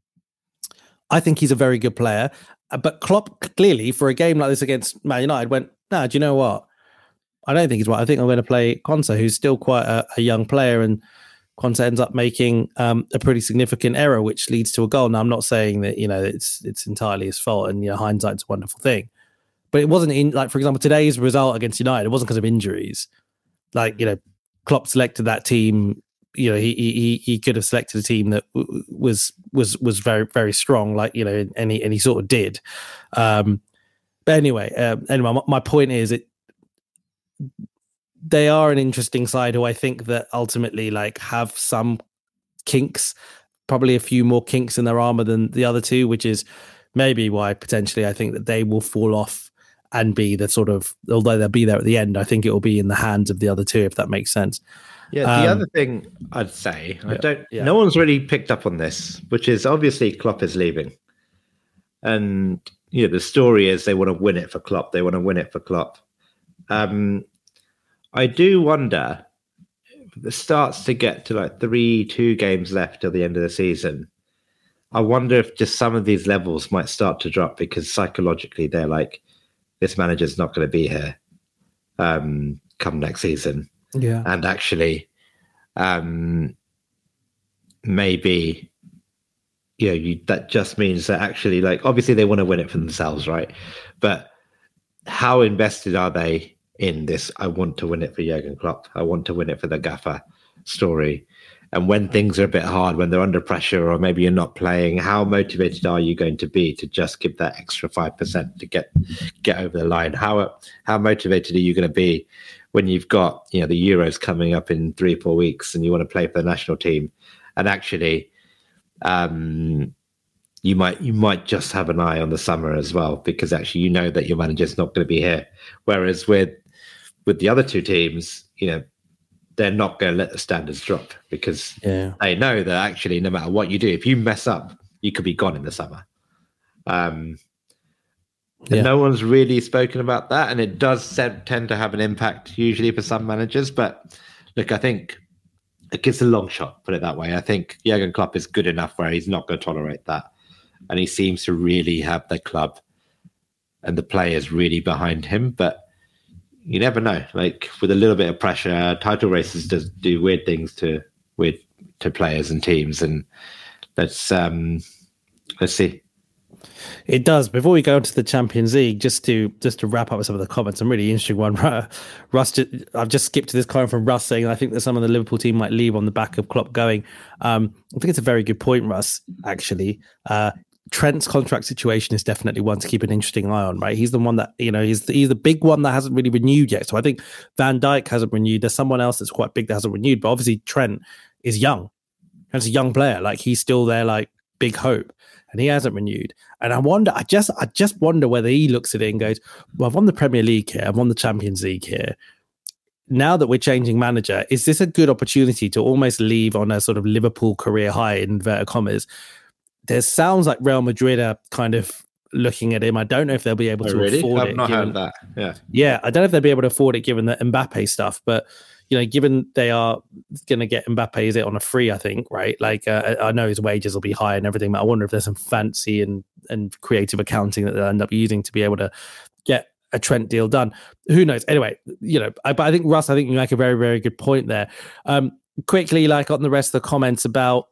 I think he's a very good player, but Klopp clearly, for a game like this against Man United, went, "Nah, do you know what? I don't think he's right. I think I'm going to play Konsa, who's still quite a, a young player." And Konsa ends up making um, a pretty significant error, which leads to a goal. Now, I'm not saying that, you know, it's it's entirely his fault, and, you know, hindsight's a wonderful thing, but it wasn't in, like, for example, today's result against United, it wasn't because of injuries. Like, you know, Klopp selected that team. You know, he he he could have selected a team that w- was was was very very strong, like, you know, and he and he sort of did. Um, but anyway, um, anyway, my, my point is, it. They are an interesting side who I think that ultimately, like, have some kinks, probably a few more kinks in their armor than the other two, which is maybe why potentially I think that they will fall off and be the sort of, although they'll be there at the end, I think it will be in the hands of the other two, if that makes sense. Yeah, the um, other thing I'd say, I don't, yeah. no one's really picked up on this, which is obviously Klopp is leaving. And, you know, the story is they want to win it for Klopp. They want to win it for Klopp. Um, I do wonder, if it starts to get to like three, two games left till the end of the season, I wonder if just some of these levels might start to drop, because psychologically they're like, this manager's not going to be here um, come next season. Yeah. And actually, um, maybe, you know, you, that just means that actually, like, obviously they want to win it for themselves, right? But how invested are they in this? I want to win it for Jurgen Klopp. I want to win it for the Gaffer story. And when things are a bit hard, when they're under pressure, or maybe you're not playing, how motivated are you going to be to just give that extra five percent to get get over the line? How how motivated are you going to be when you've got, you know, the Euros coming up in three, four weeks and you want to play for the national team? And actually, um, you might you might just have an eye on the summer as well, because actually you know that your manager's not going to be here. Whereas with with the other two teams, you know, they're not going to let the standards drop, because yeah. they know that actually no matter what you do, if you mess up, you could be gone in the summer. Um, and yeah. no one's really spoken about that, and it does tend to have an impact usually for some managers. But look, I think it's a long shot, put it that way. I think Jurgen Klopp is good enough where he's not going to tolerate that, and he seems to really have the club and the players really behind him. But you never know. Like, with a little bit of pressure, title races does do weird things to weird to players and teams, and let's um, let's see. It does. Before we go into the Champions League, just to just to wrap up with some of the comments, some really interesting one. Russ, I've just skipped to this comment from Russ saying, I think that some of the Liverpool team might leave on the back of Klopp going. Um, I think it's a very good point, Russ, actually. Uh, Trent's contract situation is definitely one to keep an interesting eye on, right? He's the one that, you know, he's the, he's the big one that hasn't really renewed yet. So I think Van Dijk hasn't renewed. There's someone else that's quite big that hasn't renewed, but obviously Trent is young. Trent's a young player. Like, he's still there, like, big hope, and he hasn't renewed. And I wonder, I just, I just wonder whether he looks at it and goes, well, I've won the Premier League here. I've won the Champions League here. Now that we're changing manager, is this a good opportunity to almost leave on a sort of Liverpool career high, in inverted commas? There sounds like Real Madrid are kind of looking at him. I don't know if they'll be able oh, to really? afford I've it. not given, heard that. Yeah, yeah. I don't know if they'll be able to afford it given the Mbappe stuff. But you know, given they are going to get Mbappe, is it on a free? I think, right? Like, uh, I know his wages will be high and everything, but I wonder if there's some fancy and and creative accounting that they'll end up using to be able to get a Trent deal done. Who knows? Anyway, you know, I, but I think Russ, I think you make a very, very good point there. Um, quickly, like on the rest of the comments about.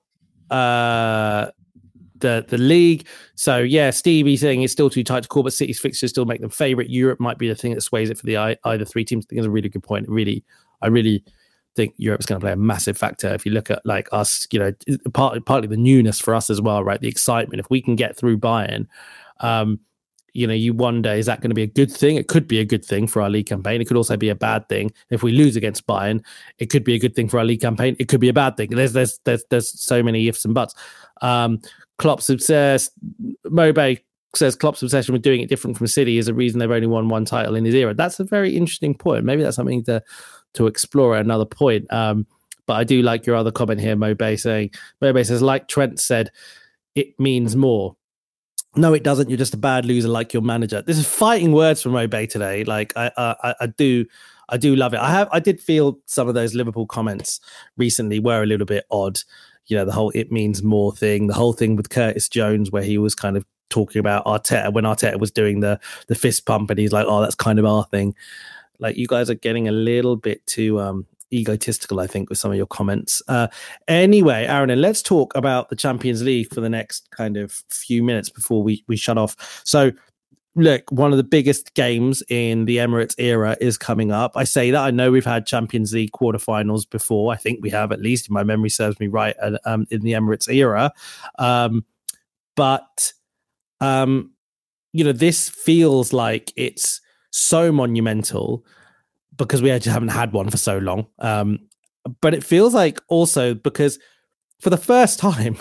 Uh, The, the league. So yeah, Stevie saying it's still too tight to call, but City's fixtures still make them favourite. Europe might be the thing that sways it for the either three teams. I think it's a really good point. Really, I really think Europe's going to play a massive factor. If you look at like us, you know, part, partly the newness for us as well, right? The excitement. If we can get through Bayern, um, you know, you wonder, is that going to be a good thing? It could be a good thing for our league campaign. It could also be a bad thing. If we lose against Bayern, it could be a good thing for our league campaign. It could be a bad thing. There's there's there's there's so many ifs and buts. Um, Klopp's obsessed. Mobe says Klopp's obsession with doing it different from City is a reason they've only won one title in his era. That's a very interesting point. Maybe that's something to to explore at another point. Um, but I do like your other comment here, Mobe saying, Mobe says, like Trent said, it means more. No, it doesn't. You're just a bad loser like your manager. This is fighting words from Mobe today. Like I, I, I do, I do love it. I have, I did feel some of those Liverpool comments recently were a little bit odd. You know, the whole "it means more" thing, the whole thing with Curtis Jones, where he was kind of talking about Arteta when Arteta was doing the the fist pump, and he's like, "Oh, that's kind of our thing." Like, you guys are getting a little bit too um, egotistical, I think, with some of your comments. Uh, anyway, Aaron, and let's talk about the Champions League for the next kind of few minutes before we we shut off. So, look, one of the biggest games in the Emirates era is coming up. I say that. I know we've had Champions League quarterfinals before. I think we have, at least if my memory serves me right, uh, um, in the Emirates era. Um, but, um, you know, this feels like it's so monumental because we just haven't had one for so long. Um, but it feels like also because for the first time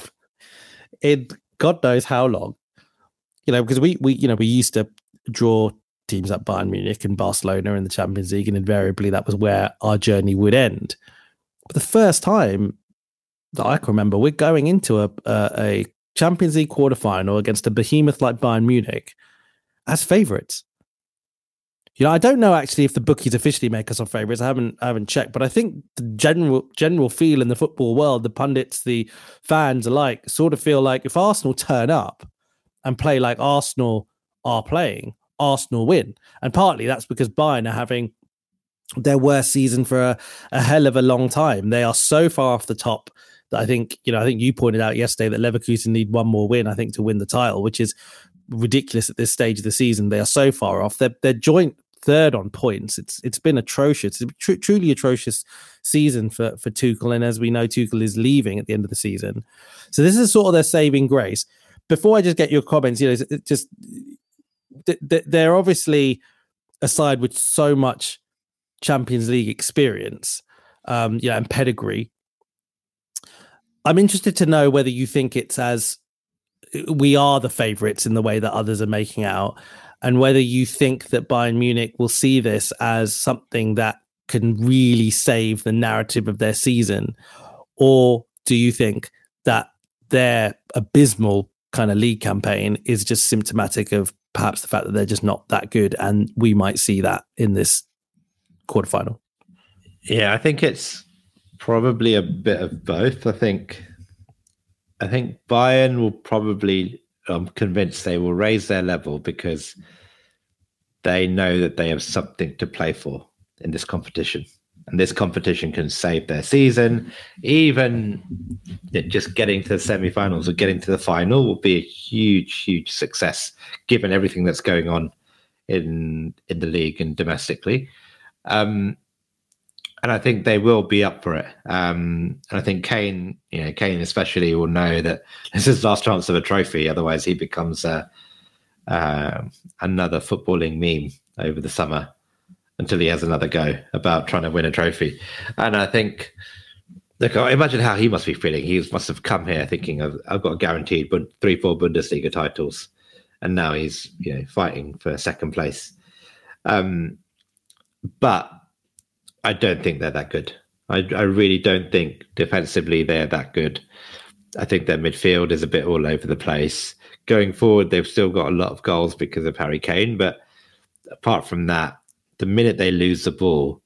in God knows how long, you know, because we, we, you know, we used to draw teams like Bayern Munich and Barcelona in the Champions League, and invariably that was where our journey would end. But the first time that I can remember, we're going into a, a, a Champions League quarterfinal against a behemoth like Bayern Munich as favourites. You know, I don't know actually if the bookies officially make us our favourites. I haven't, I haven't checked, but I think the general general feel in the football world, the pundits, the fans alike, sort of feel like if Arsenal turn up and play like Arsenal are playing, Arsenal win. And partly that's because Bayern are having their worst season for a, a hell of a long time. They are so far off the top. I think, you know, I think you pointed out yesterday that Leverkusen need one more win, I think, to win the title, which is ridiculous at this stage of the season. They are so far off. They're, they're joint third on points. It's it's been atrocious. It's a tr- truly atrocious season for for Tuchel, and as we know, Tuchel is leaving at the end of the season. So this is sort of their saving grace. Before I just get your comments, you know, it just they're obviously a side with so much Champions League experience, um, you know, and pedigree. I'm interested to know whether you think it's as we are the favourites in the way that others are making out, and whether you think that Bayern Munich will see this as something that can really save the narrative of their season, or do you think that their abysmal kind of league campaign is just symptomatic of perhaps the fact that they're just not that good, and we might see that in this quarterfinal? Yeah, I think it's probably a bit of both. I think I think Bayern will probably, I'm convinced they will raise their level because they know that they have something to play for in this competition. And this competition can save their season. Even just getting to the semi-finals or getting to the final will be a huge, huge success, given everything that's going on in in the league and domestically. Um, and I think they will be up for it. Um, and I think Kane, you know, Kane especially will know that this is his last chance of a trophy. Otherwise, he becomes a, uh, another footballing meme over the summer until he has another go about trying to win a trophy. And I think, look, imagine how he must be feeling. He must have come here thinking, I've, I've got guaranteed three, four Bundesliga titles. And now he's, you know, fighting for second place. Um, but I don't think they're that good. I, I really don't think defensively they're that good. I think their midfield is a bit all over the place. Going forward, they've still got a lot of goals because of Harry Kane. But apart from that, the minute they lose the ball,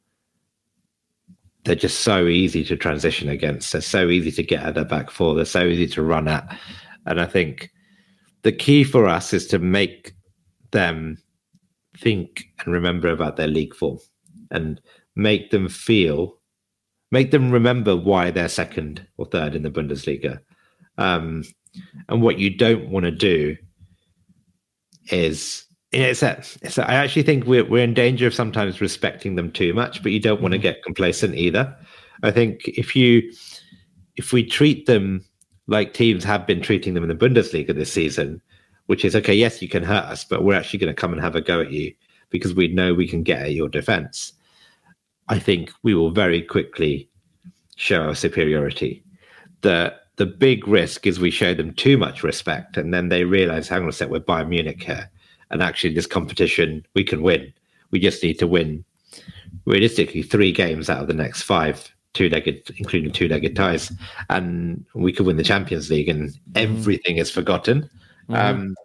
they're just so easy to transition against. They're so easy to get at their back four. They're so easy to run at. And I think the key for us is to make them think and remember about their league form and make them feel, make them remember why they're second or third in the Bundesliga. Um, and what you don't want to do is, it's a, it's a, I actually think we're, we're in danger of sometimes respecting them too much, but you don't want to get complacent either. I think if you, if we treat them like teams have been treating them in the Bundesliga this season, which is, okay, yes, you can hurt us, but we're actually going to come and have a go at you because we know we can get at your defense. I think we will very quickly show our superiority. The the big risk is we show them too much respect and then they realize, hang on a sec, we're Bayern Munich here. And actually this competition, we can win. We just need to win, realistically, three games out of the next five, two-legged, including two-legged ties. And we could win the Champions League and everything is forgotten. Mm-hmm. Um,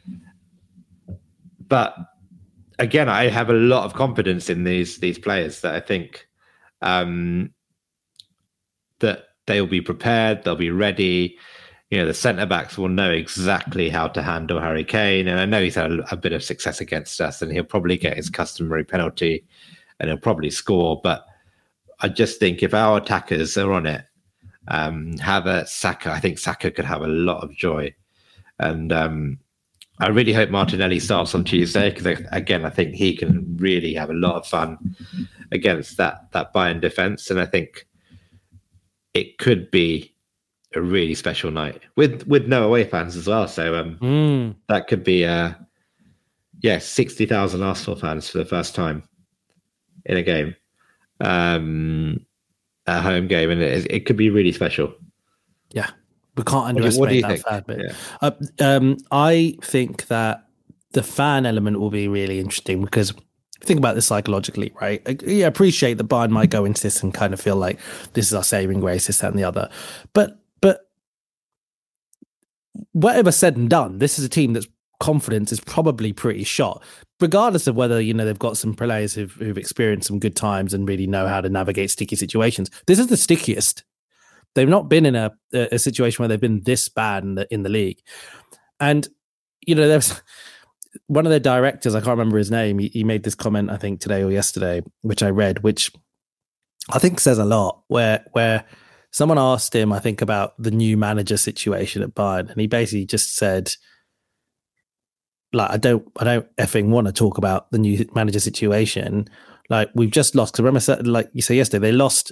but again, I have a lot of confidence in these these players that I think um, that they'll be prepared, they'll be ready. You know, the centre backs will know exactly how to handle Harry Kane, and I know he's had a, a bit of success against us, and he'll probably get his customary penalty, and he'll probably score. But I just think if our attackers are on it, um, Havertz, Saka, I think Saka could have a lot of joy, and um, I really hope Martinelli starts on Tuesday because, again, I think he can really have a lot of fun against that that Bayern defence, and I think it could be a really special night with with no away fans as well. So um, mm. that could be, uh, yeah, sixty thousand Arsenal fans for the first time in a game, um, a home game, and it, it could be really special. Yeah. We can't underestimate that think? fan bit. Yeah. Uh, um, I think that the fan element will be really interesting because think about this psychologically, right? I, I appreciate that Bayern might go into this and kind of feel like this is our saving grace, this, that, and the other. But but whatever said and done, this is a team that's confidence is probably pretty shot, regardless of whether, you know, they've got some players who've, who've experienced some good times and really know how to navigate sticky situations. This is the stickiest. They've not been in a, a situation where they've been this bad in the in the league. And, you know, there's one of their directors, I can't remember his name, he, he made this comment, I think, today or yesterday, which I read, which I think says a lot, where where someone asked him, I think, about the new manager situation at Bayern, and he basically just said, like, I don't, I don't effing want to talk about the new manager situation. Like, we've just lost. Because remember, like you said yesterday, they lost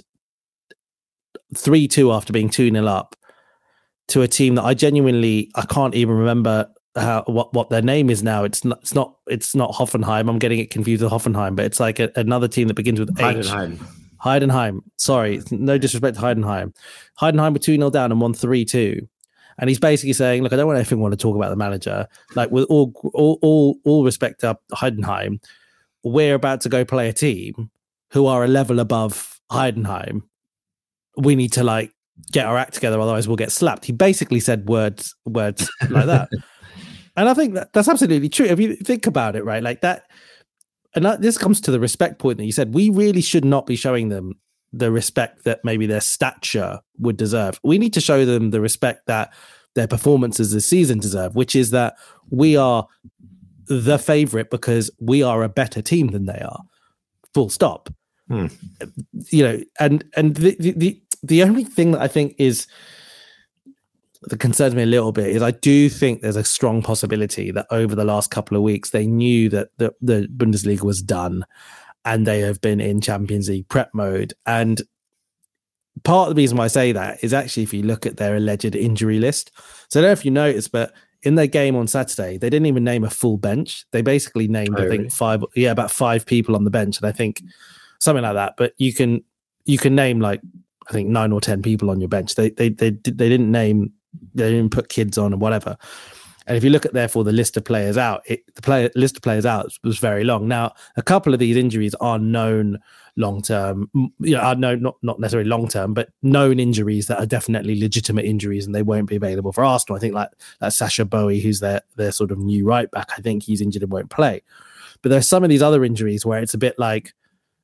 three two after being two nil up to a team that I genuinely, I can't even remember how what, what their name is now. It's not, it's not, it's not Hoffenheim. I'm getting it confused with Hoffenheim, but it's like a, another team that begins with H. Heidenheim. Heidenheim. Sorry, no disrespect to Heidenheim. Heidenheim were two nil down and won three two. And he's basically saying, look, I don't want anything want to talk about the manager. Like, with all all all, all respect to Heidenheim, we're about to go play a team who are a level above Heidenheim. We need to, like, get our act together, otherwise we'll get slapped. He basically said words words like that. And I think that that's absolutely true. If you think about it, right, like that, and that, this comes to the respect point that you said, we really should not be showing them the respect that maybe their stature would deserve. We need to show them the respect that their performances this season deserve, which is that we are the favorite because we are a better team than they are. Full stop. Hmm. You know, and and the, the the only thing that I think is that concerns me a little bit is I do think there's a strong possibility that over the last couple of weeks they knew that the, the Bundesliga was done and they have been in Champions League prep mode. And part of the reason why I say that is actually if you look at their alleged injury list. So I don't know if you noticed, but in their game on Saturday, they didn't even name a full bench. They basically named, oh, I think, really? five, yeah, about five people on the bench. And I think something like that. But you can you can name like, I think nine or ten people on your bench. They they they they didn't name, they didn't put kids on or whatever. And if you look at, therefore, the list of players out, it, the player list of players out was very long. Now, a couple of these injuries are known long-term, you know, are known, not, not necessarily long-term, but known injuries that are definitely legitimate injuries and they won't be available for Arsenal. I think like, like Sasha Bowie, who's their, their sort of new right back, I think he's injured and won't play. But there's some of these other injuries where it's a bit like,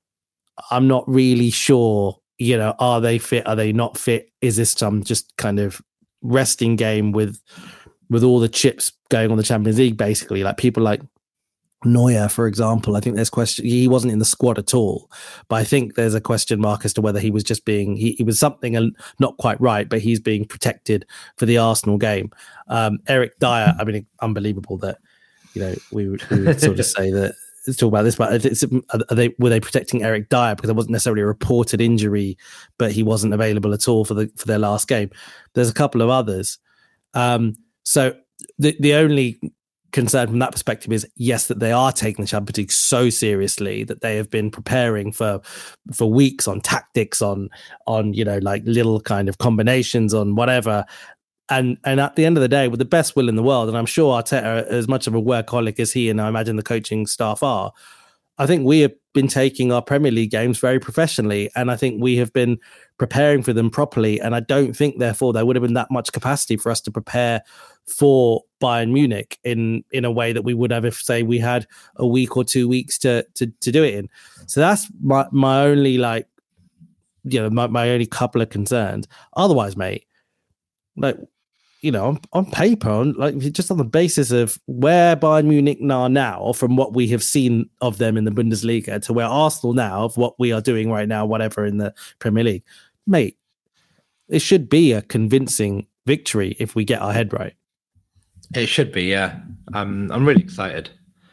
I'm not really sure, you know, are they fit? Are they not fit? Is this some just kind of resting game with with all the chips going on the Champions League, basically? Like people like Neuer, for example, I think there's question, he wasn't in the squad at all, but I think there's a question mark as to whether he was just being, he, he was something not quite right, but he's being protected for the Arsenal game. Um, Eric Dyer, I mean, unbelievable that, you know, we would, we would sort of say that, let's talk about this, but it's, are they, were they protecting Eric Dyer because there wasn't necessarily a reported injury, but he wasn't available at all for the for their last game? There's a couple of others. Um, So the the only concern from that perspective is, yes, that they are taking the Champions League so seriously that they have been preparing for for weeks on tactics, on on you know like little kind of combinations, on whatever. And and at the end of the day, with the best will in the world, and I'm sure Arteta, as much of a workaholic as he and I imagine the coaching staff are, I think we have been taking our Premier League games very professionally, and I think we have been preparing for them properly. And I don't think, therefore, there would have been that much capacity for us to prepare for Bayern Munich in in a way that we would have if, say, we had a week or two weeks to to to do it in. So that's my my only like, you know, my, my only couple of concerns. Otherwise, mate, like, you know, on, on paper, on like just on the basis of where Bayern Munich are now, from what we have seen of them in the Bundesliga, to where Arsenal now, of what we are doing right now, whatever in the Premier League, mate, it should be a convincing victory if we get our head right. It should be, yeah. I'm I'm really excited.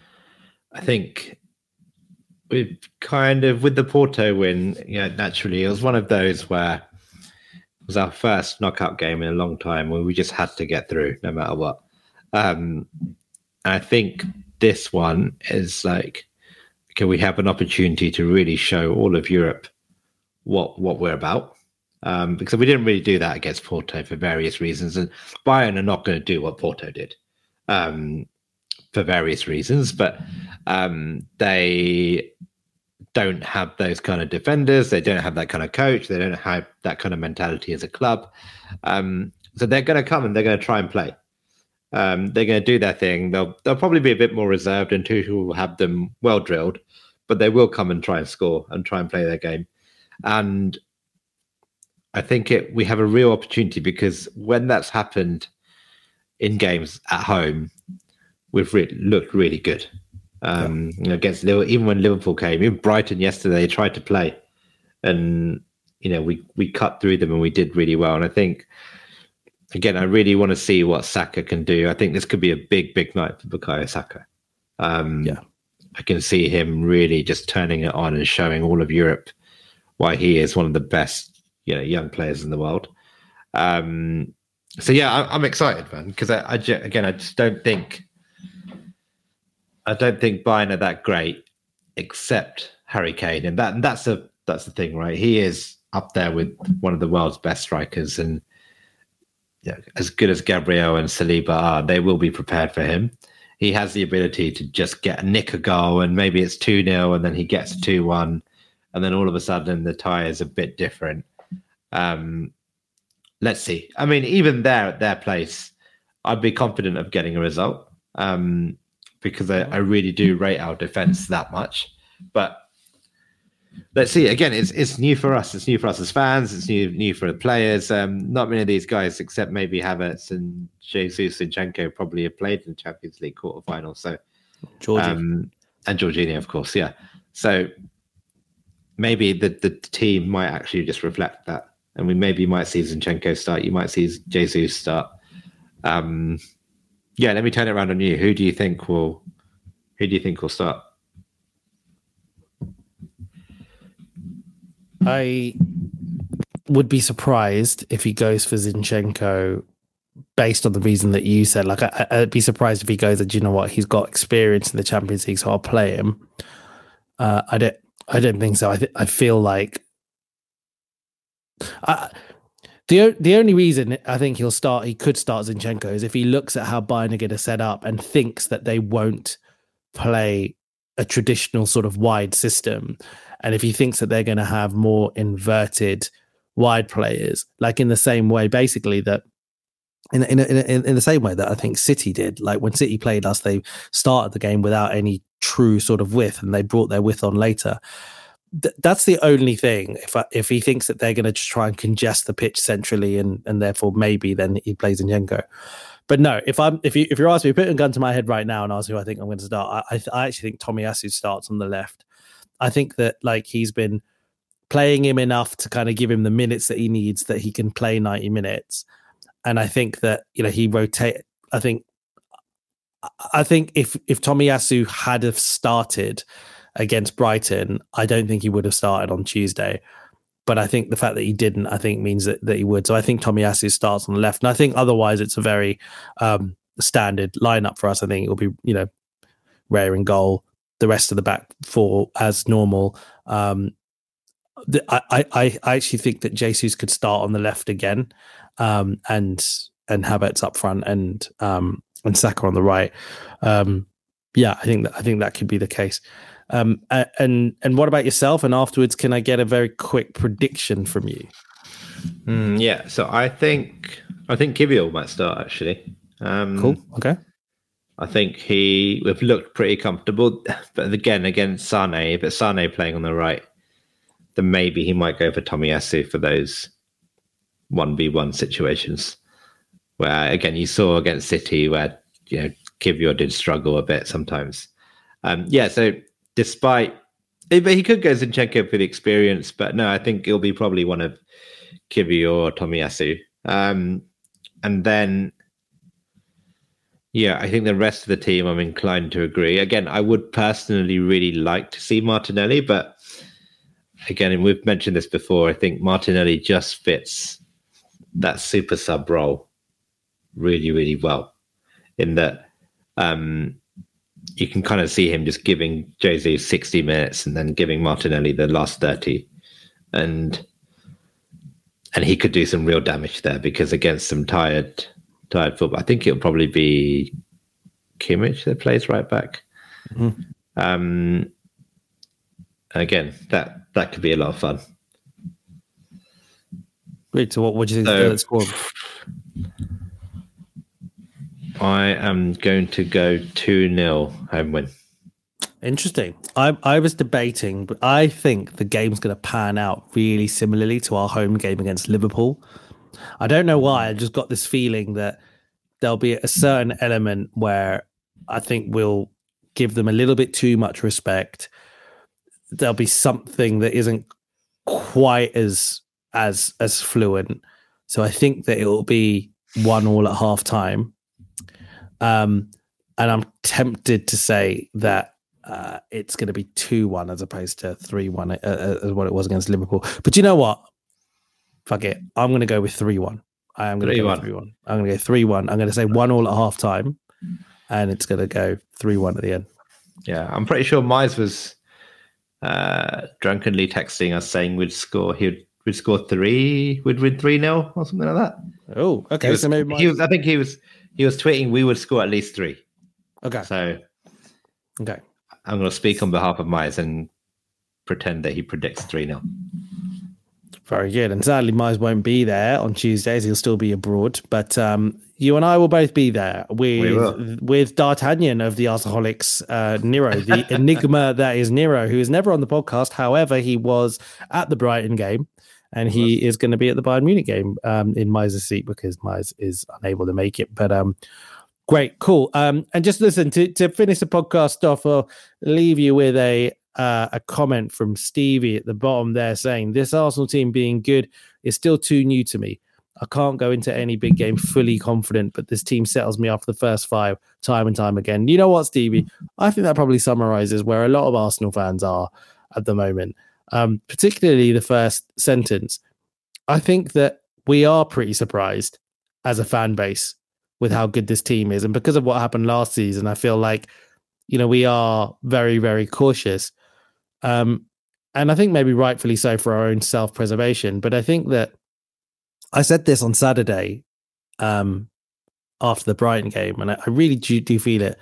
I think we kind of, with the Porto win, yeah, naturally, it was one of those where it was our first knockout game in a long time where we just had to get through no matter what. Um, I think this one is like, can we have an opportunity to really show all of Europe what what we're about? Um, because we didn't really do that against Porto for various reasons. And Bayern are not going to do what Porto did um, for various reasons. But um, they don't have those kind of defenders. They don't have that kind of coach. They don't have that kind of mentality as a club. Um, so they're going to come and they're going to try and play. Um, they're going to do their thing. They'll they'll probably be a bit more reserved and Tuchel will have them well drilled, but they will come and try and score and try and play their game. And I think it we have a real opportunity, because when that's happened in games at home, we've re- looked really good. Um, yeah. You know, against Liverpool, even when Liverpool came, even Brighton yesterday, they tried to play, and you know, we we cut through them and we did really well. And I think, again, I really want to see what Saka can do. I think this could be a big, big night for Bukayo Saka. Um, yeah. I can see him really just turning it on and showing all of Europe why he is one of the best, you know, young players in the world. Um, so yeah, I, I'm excited, man, because I, I ju- again, I just don't think, I don't think Bayern are that great, except Harry Kane, and that and that's a that's the thing, right? He is up there with one of the world's best strikers, and yeah, as good as Gabriel and Saliba are, they will be prepared for him. He has the ability to just get a nick a goal, and maybe it's two nil, and then he gets a two one, and then all of a sudden the tie is a bit different. Um, let's see. I mean, even there at their place, I'd be confident of getting a result um, because I, I really do rate our defense that much. But let's see. Again, it's it's new for us. It's new for us as fans. It's new new for the players. Um, not many of these guys, except maybe Havertz and Jesus Zinchenko, probably have played in the Champions League quarterfinal. So, um, and Jorginho, of course, yeah. So maybe the the team might actually just reflect that, and we maybe might see Zinchenko start. You might see Jesus start. Um, yeah, let me turn it around on you. Who do you think will? Who do you think will start? I would be surprised if he goes for Zinchenko based on the reason that you said. Like, I, I'd be surprised if he goes, do you know what? He's got experience in the Champions League, so I'll play him. Uh, I don't. I don't think so. I th- I feel like I, the the only reason I think he'll start, he could start Zinchenko, is if he looks at how Bayern are going to set up and thinks that they won't play a traditional sort of wide system. And if he thinks that they're going to have more inverted wide players, like in the same way, basically that in in in, in the same way that I think City did, like when City played us, they started the game without any true sort of width, and they brought their width on later. Th- that's the only thing. If I, if he thinks that they're going to just try and congest the pitch centrally, and and therefore maybe then he plays Zinchenko. But no, if I'm if you if you're asking me, put a gun to my head right now and ask who I think I'm going to start, I I, I actually think Tomiyasu starts on the left. I think that like he's been playing him enough to kind of give him the minutes that he needs, that he can play ninety minutes. And I think that, you know, he rotate. I think, I think if, if Tomiyasu had have started against Brighton, I don't think he would have started on Tuesday. But I think the fact that he didn't, I think means that, that he would. So I think Tomiyasu starts on the left. And I think otherwise it's a very um, standard lineup for us. I think it will be, you know, Raya in goal, the rest of the back four as normal. Um, the, I, I, I actually think that Jesus could start on the left again, um, and and Havertz up front, and um, and Saka on the right. Um, yeah, I think that I think that could be the case. Um, and and what about yourself? And afterwards, can I get a very quick prediction from you? Mm, yeah, so I think I think Kivior might start actually. Um, cool. Okay. I think he we've looked pretty comfortable, but again, against Sane, but Sane playing on the right, then maybe he might go for Tomiyasu for those one v one situations where, again, you saw against City where, you know, Kivior did struggle a bit sometimes. Um, yeah, so despite, but he could go Zinchenko for the experience, but no, I think it'll be probably one of Kivior or Tomiyasu. Um, and then, yeah, I think the rest of the team, I'm inclined to agree. Again, I would personally really like to see Martinelli, but again, and we've mentioned this before, I think Martinelli just fits that super sub role really, really well, in that um, you can kind of see him just giving Jesus sixty minutes and then giving Martinelli the last thirty. And and he could do some real damage there, because against some tired... tired football. I think it'll probably be Kimmich that plays right back. Mm-hmm. Um, again, that that could be a lot of fun. Great. So, what would you think so, the score? I am going to go two nil home win. Interesting. I I was debating, but I think the game's going to pan out really similarly to our home game against Liverpool. I don't know why. I just got this feeling that there'll be a certain element where I think we'll give them a little bit too much respect. There'll be something that isn't quite as as as fluent. So I think that it will be one all at half time. Um, and I'm tempted to say that uh, it's going to be two one as opposed to three one uh, as what it was against Liverpool. But you know what? Fuck it. I'm going to go with three one. I am going to go with three one. I'm going to go three one. I'm going to say one all at half time, and it's going to go three one at the end. Yeah, I'm pretty sure Mize was uh, drunkenly texting us saying we'd score, he'd we'd score three, we'd win three nil or something like that. Oh, okay. He was, so maybe Mize... he was, I think he was he was tweeting we would score at least three. Okay. So, okay. I'm going to speak on behalf of Mize and pretend that he predicts three nil. Very good. And sadly, Mize won't be there on Tuesdays. He'll still be abroad. But um, you and I will both be there with with D'Artagnan of the Arsaholics, uh, Nero, the enigma that is Nero, who is never on the podcast. However, he was at the Brighton game, and he is going to be at the Bayern Munich game um, in Mize's seat because Mize is unable to make it. But um, great, cool. Um, and just listen, to, to finish the podcast off, I'll leave you with a Uh, a comment from Stevie at the bottom there saying, this Arsenal team being good is still too new to me. I can't go into any big game fully confident, but this team settles me after the first five time and time again. You know what, Stevie? I think that probably summarizes where a lot of Arsenal fans are at the moment, um, particularly the first sentence. I think that we are pretty surprised as a fan base with how good this team is. And because of what happened last season, I feel like, you know, we are very, very cautious. Um, and I think maybe rightfully so for our own self-preservation. But I think that I said this on Saturday um, after the Brighton game, and I, I really do, do feel it.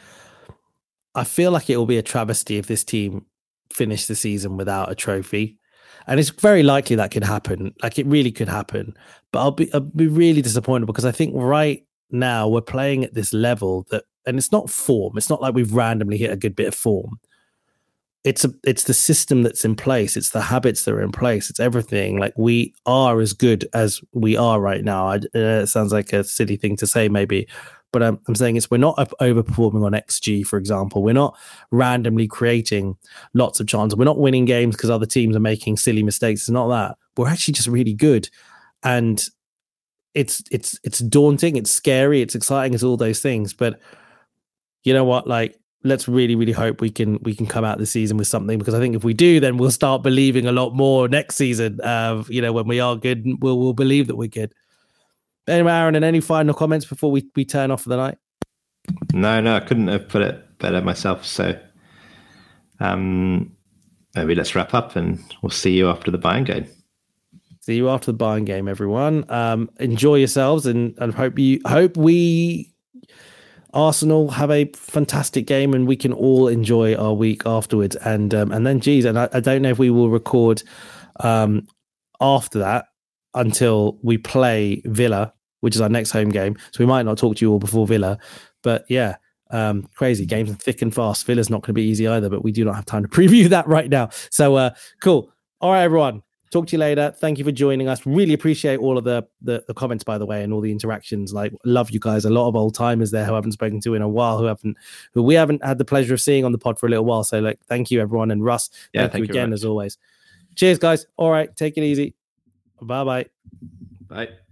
I feel like it will be a travesty if this team finish the season without a trophy. And it's very likely that could happen. Like, it really could happen. But I'll be, I'll be really disappointed because I think right now we're playing at this level that, and it's not form. It's not like we've randomly hit a good bit of form. It's a, it's the system that's in place. It's the habits that are in place. It's everything. Like, we are as good as we are right now. I, uh, it sounds like a silly thing to say maybe, but I'm, I'm saying it's, we're not overperforming on X G, for example. We're not randomly creating lots of chances. We're not winning games because other teams are making silly mistakes. It's not that. We're actually just really good. And it's, it's, it's daunting. It's scary. It's exciting. It's all those things. But you know what? Like, let's really, really hope we can we can come out this season with something, because I think if we do, then we'll start believing a lot more next season. Uh, you know, when we are good, we'll we'll believe that we're good. Anyway, Aaron, and any final comments before we, we turn off for the night? No, no, I couldn't have put it better myself. So um, maybe let's wrap up and we'll see you after the Bayern game. See you after the Bayern game, everyone. Um, enjoy yourselves, and, and hope you hope we Arsenal have a fantastic game and we can all enjoy our week afterwards. And um, and then, geez, and I, I don't know if we will record um, after that until we play Villa, which is our next home game. So we might not talk to you all before Villa. But yeah, um, crazy games and thick and fast. Villa's not going to be easy either, but we do not have time to preview that right now. So uh, cool. All right, everyone. Talk to you later. Thank you for joining us. Really appreciate all of the, the the comments, by the way, and all the interactions. Like, love you guys. A lot of old timers there who I haven't spoken to in a while, who haven't, who we haven't had the pleasure of seeing on the pod for a little while. So, like, thank you, everyone. And Russ, yeah, thank, thank you again, you as always. Cheers, guys. All right, take it easy. Bye-bye. Bye.